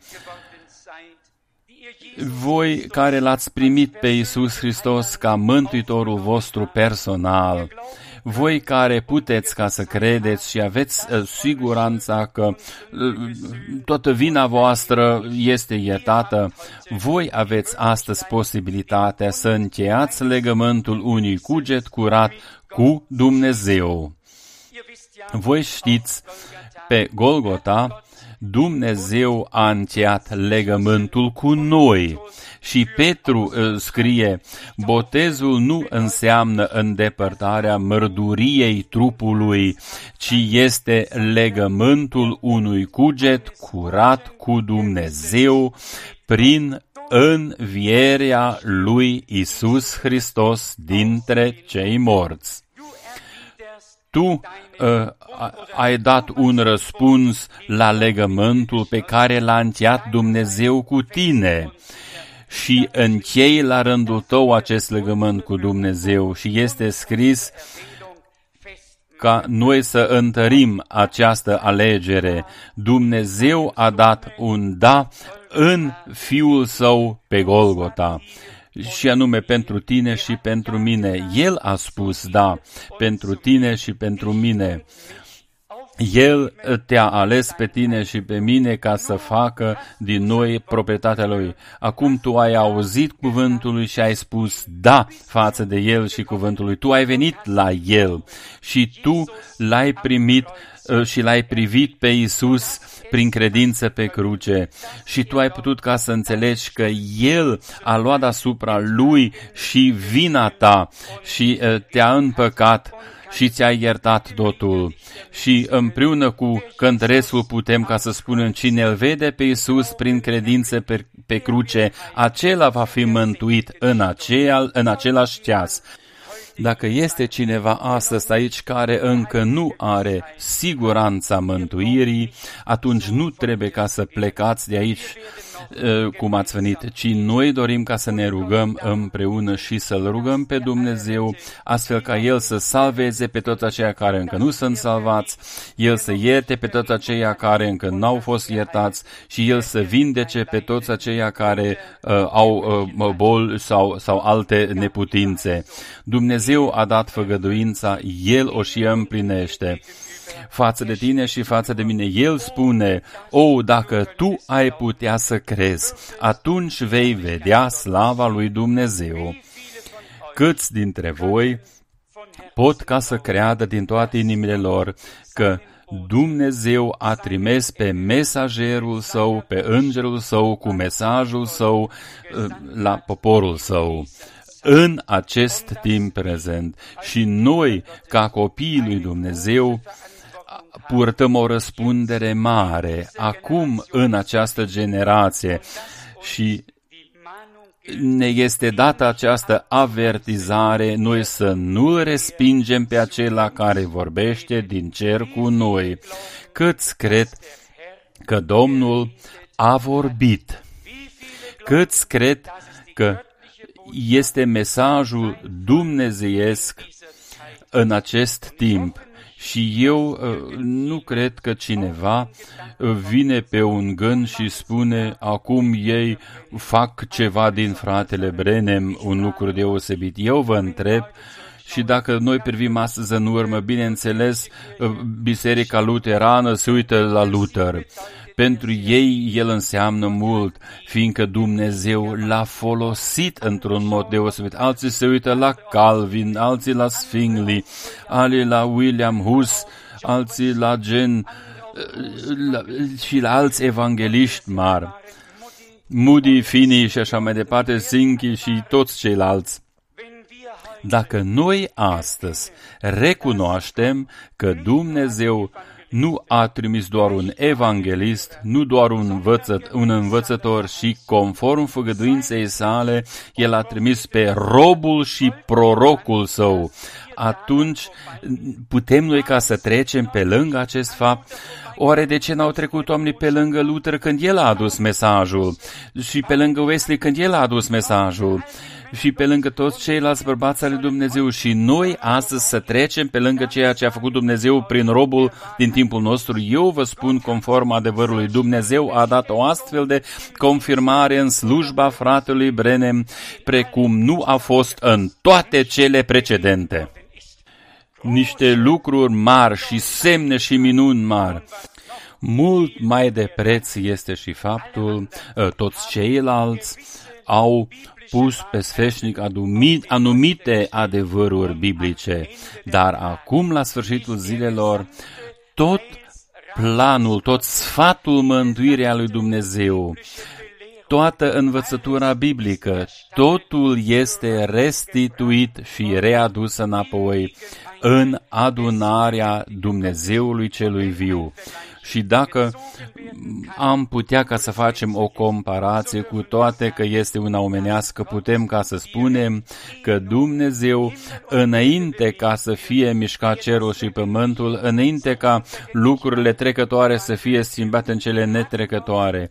voi care l-ați primit pe Iisus Hristos ca mântuitorul vostru personal, voi care puteți ca să credeți și aveți uh, siguranța că uh, toată vina voastră este iertată, voi aveți astăzi posibilitatea să încheiați legământul unui cuget curat cu Dumnezeu. Voi știți, pe Golgota, Dumnezeu a încheiat legământul cu noi și Petru scrie, botezul nu înseamnă îndepărtarea mărduriei trupului, ci este legământul unui cuget curat cu Dumnezeu prin învierea lui Iisus Hristos dintre cei morți. Tu uh, ai dat un răspuns la legământul pe care l-a încheiat Dumnezeu cu tine și închei la rândul tău acest legământ cu Dumnezeu și este scris ca noi să întărim această alegere. Dumnezeu a dat un da în Fiul Său pe Golgota. Și anume pentru tine și pentru mine. El a spus da, pentru tine și pentru mine. El te-a ales pe tine și pe mine ca să facă din noi proprietatea Lui. Acum tu ai auzit cuvântul Lui și ai spus da față de El și cuvântul Lui. Tu ai venit la El și tu l-ai primit și l-ai privit pe Iisus prin credință pe cruce și tu ai putut ca să înțelegi că El a luat asupra Lui și vina ta și te-a împăcat și ți-a iertat totul. Și împreună cu cântăresul putem ca să spunem, cine îl vede pe Iisus prin credință pe, pe cruce, acela va fi mântuit în, aceea, în același ceas. Dacă este cineva astăzi aici care încă nu are siguranța mântuirii, atunci nu trebuie ca să plecați de aici cum ați venit, ci noi dorim ca să ne rugăm împreună și să-L rugăm pe Dumnezeu, astfel ca El să salveze pe toți aceia care încă nu sunt salvați, El să ierte pe toți aceia care încă n-au fost iertați și El să vindece pe toți aceia care uh, au uh, boli sau, sau alte neputințe. Dumnezeu a dat făgăduința, El o și împlinește. Față de tine și față de mine, El spune, o, dacă tu ai putea să crezi, atunci vei vedea slava lui Dumnezeu. Câți dintre voi pot ca să creadă din toate inimile lor că Dumnezeu a trimis pe mesagerul Său, pe îngerul Său, cu mesajul Său la poporul Său în acest timp prezent. Și noi, ca copiii lui Dumnezeu, purtăm o răspundere mare acum în această generație și ne este dată această avertizare, noi să nu respingem pe acela care vorbește din cer cu noi. Câți cred că Domnul a vorbit? Câți cred că este mesajul dumnezeiesc în acest timp? Și eu nu cred că cineva vine pe un gând și spune, acum ei fac ceva din fratele Branham, un lucru deosebit. Eu vă întreb, și dacă noi privim astăzi în urmă, bineînțeles, Biserica Luterană se uită la Luther. Pentru ei el înseamnă mult, fiindcă Dumnezeu l-a folosit într-un mod deosebit. Alții se uită la Calvin, alții la Zwingli, alții la William Hus, alții la Gen la, și la alți evangeliști mari, Moody, Finney și așa mai departe, Zinchi și toți ceilalți. Dacă noi astăzi recunoaștem că Dumnezeu nu a trimis doar un evanghelist, nu doar un, învățăt, un învățător, și conform făgăduinței sale, El a trimis pe robul și prorocul Său, atunci putem noi ca să trecem pe lângă acest fapt? Oare de ce n-au trecut oamenii pe lângă Luther când el a adus mesajul? Și pe lângă Wesley când el a adus mesajul? Și pe lângă toți ceilalți bărbați ale Dumnezeu, și noi astăzi să trecem pe lângă ceea ce a făcut Dumnezeu prin robul din timpul nostru? Eu vă spun, conform adevărului, Dumnezeu a dat o astfel de confirmare în slujba fratelui Branham, precum nu a fost în toate cele precedente. Niște lucruri mari și semne și minuni mari. Mult mai de preț este și faptul, toți ceilalți au pus pe sfeșnic anumite adevăruri biblice, dar acum, la sfârșitul zilelor, tot planul, tot sfatul mântuirii a lui Dumnezeu, toată învățătura biblică, totul este restituit și readus înapoi în adunarea Dumnezeului celui viu. Și dacă am putea ca să facem o comparație, cu toate că este una omenească, putem ca să spunem că Dumnezeu, înainte ca să fie mișcat cerul și pământul, înainte ca lucrurile trecătoare să fie schimbate în cele netrecătoare,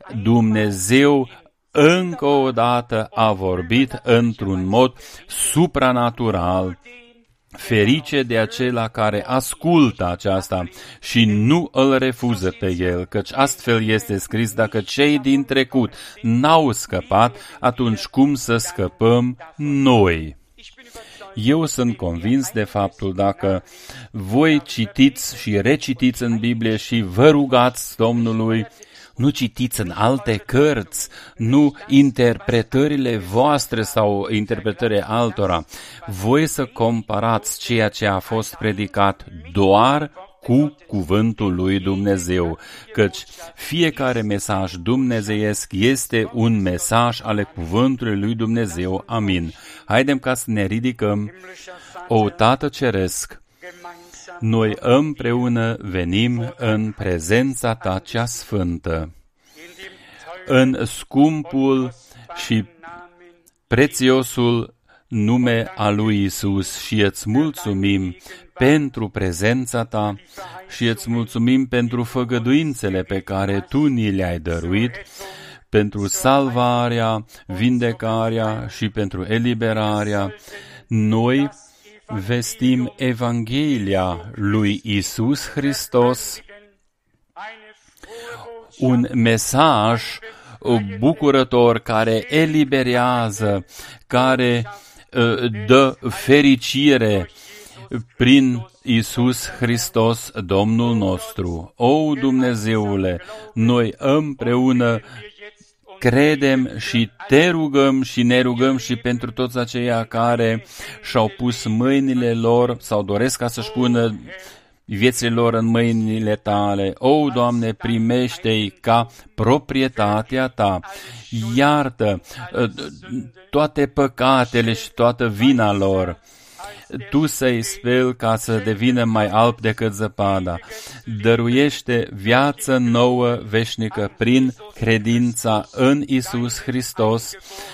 Dumnezeu încă o dată a vorbit într-un mod supranatural. Ferice de acela care ascultă aceasta și nu îl refuză pe el, căci astfel este scris, dacă cei din trecut n-au scăpat, atunci cum să scăpăm noi? Eu sunt convins de faptul, dacă voi citiți și recitiți în Biblie și vă rugați Domnului, nu citiți în alte cărți, nu interpretările voastre sau interpretările altora. Voi să comparați ceea ce a fost predicat doar cu cuvântul lui Dumnezeu, căci fiecare mesaj dumnezeiesc este un mesaj ale cuvântului lui Dumnezeu. Amin. Haidem ca să ne ridicăm. O Tată Ceresc, noi împreună venim în prezența Ta cea sfântă, în scumpul și prețiosul nume al lui Isus și îți mulțumim pentru prezența Ta și îți mulțumim pentru făgăduințele pe care Tu ni le-ai dăruit, pentru salvarea, vindecarea și pentru eliberarea. Noi vestim Evanghelia lui Isus Hristos, un mesaj bucurător care eliberează, care dă fericire prin Isus Hristos, Domnul nostru. O, Dumnezeule, noi împreună credem și Te rugăm și ne rugăm și pentru toți aceia care și-au pus mâinile lor sau doresc ca să-și pună viețile lor în mâinile Tale. O, Doamne, primește-i ca proprietatea Ta. Iartă toate păcatele și toată vina lor. Tu să-i speli ca să devină mai alb decât zăpada. Dăruiește viață nouă veșnică prin credința în Isus Hristos,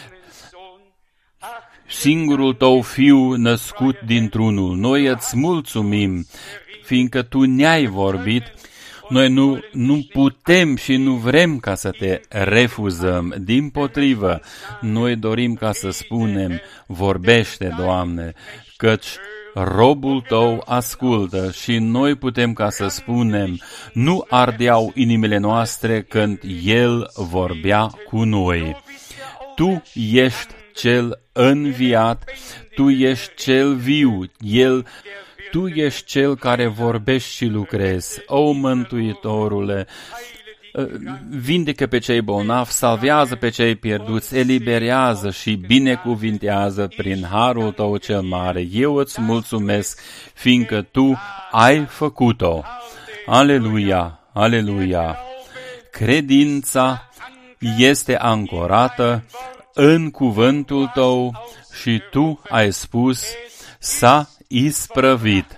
singurul Tău Fiu născut dintr-unul. Noi îți mulțumim, fiindcă Tu ne-ai vorbit. Noi nu, nu putem și nu vrem ca să Te refuzăm. Dimpotrivă, noi dorim ca să spunem, vorbește, Doamne, căci robul Tău ascultă și noi putem ca să spunem, nu ardeau inimile noastre când El vorbea cu noi. Tu ești cel înviat, Tu ești cel viu, El Tu ești Cel care vorbești și lucrezi. O, Mântuitorule, vindecă pe cei bolnavi, salvează pe cei pierduți, eliberează și binecuvintează prin harul Tău cel mare. Eu îți mulțumesc, fiindcă Tu ai făcut-o. Aleluia, aleluia! Credința este ancorată în cuvântul Tău și Tu ai spus, s-a isprăvit.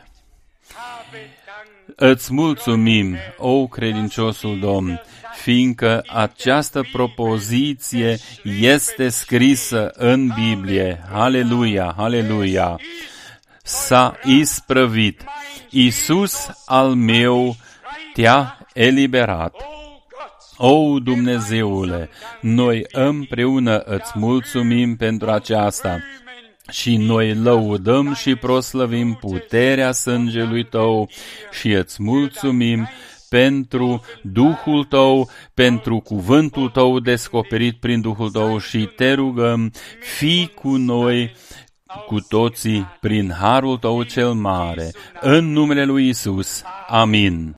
Îți mulțumim, o credinciosul Domn, fiindcă această propoziție este scrisă în Biblie. Aleluia, aleluia! S-a isprăvit. Iisus al meu Te-a eliberat. O, Dumnezeule, noi împreună îți mulțumim pentru aceasta. Și noi lăudăm și proslăvim puterea sângelui Tău și îți mulțumim pentru Duhul Tău, pentru cuvântul Tău descoperit prin Duhul Tău și Te rugăm, fii cu noi, cu toții, prin harul Tău cel mare, în numele lui Isus. Amin.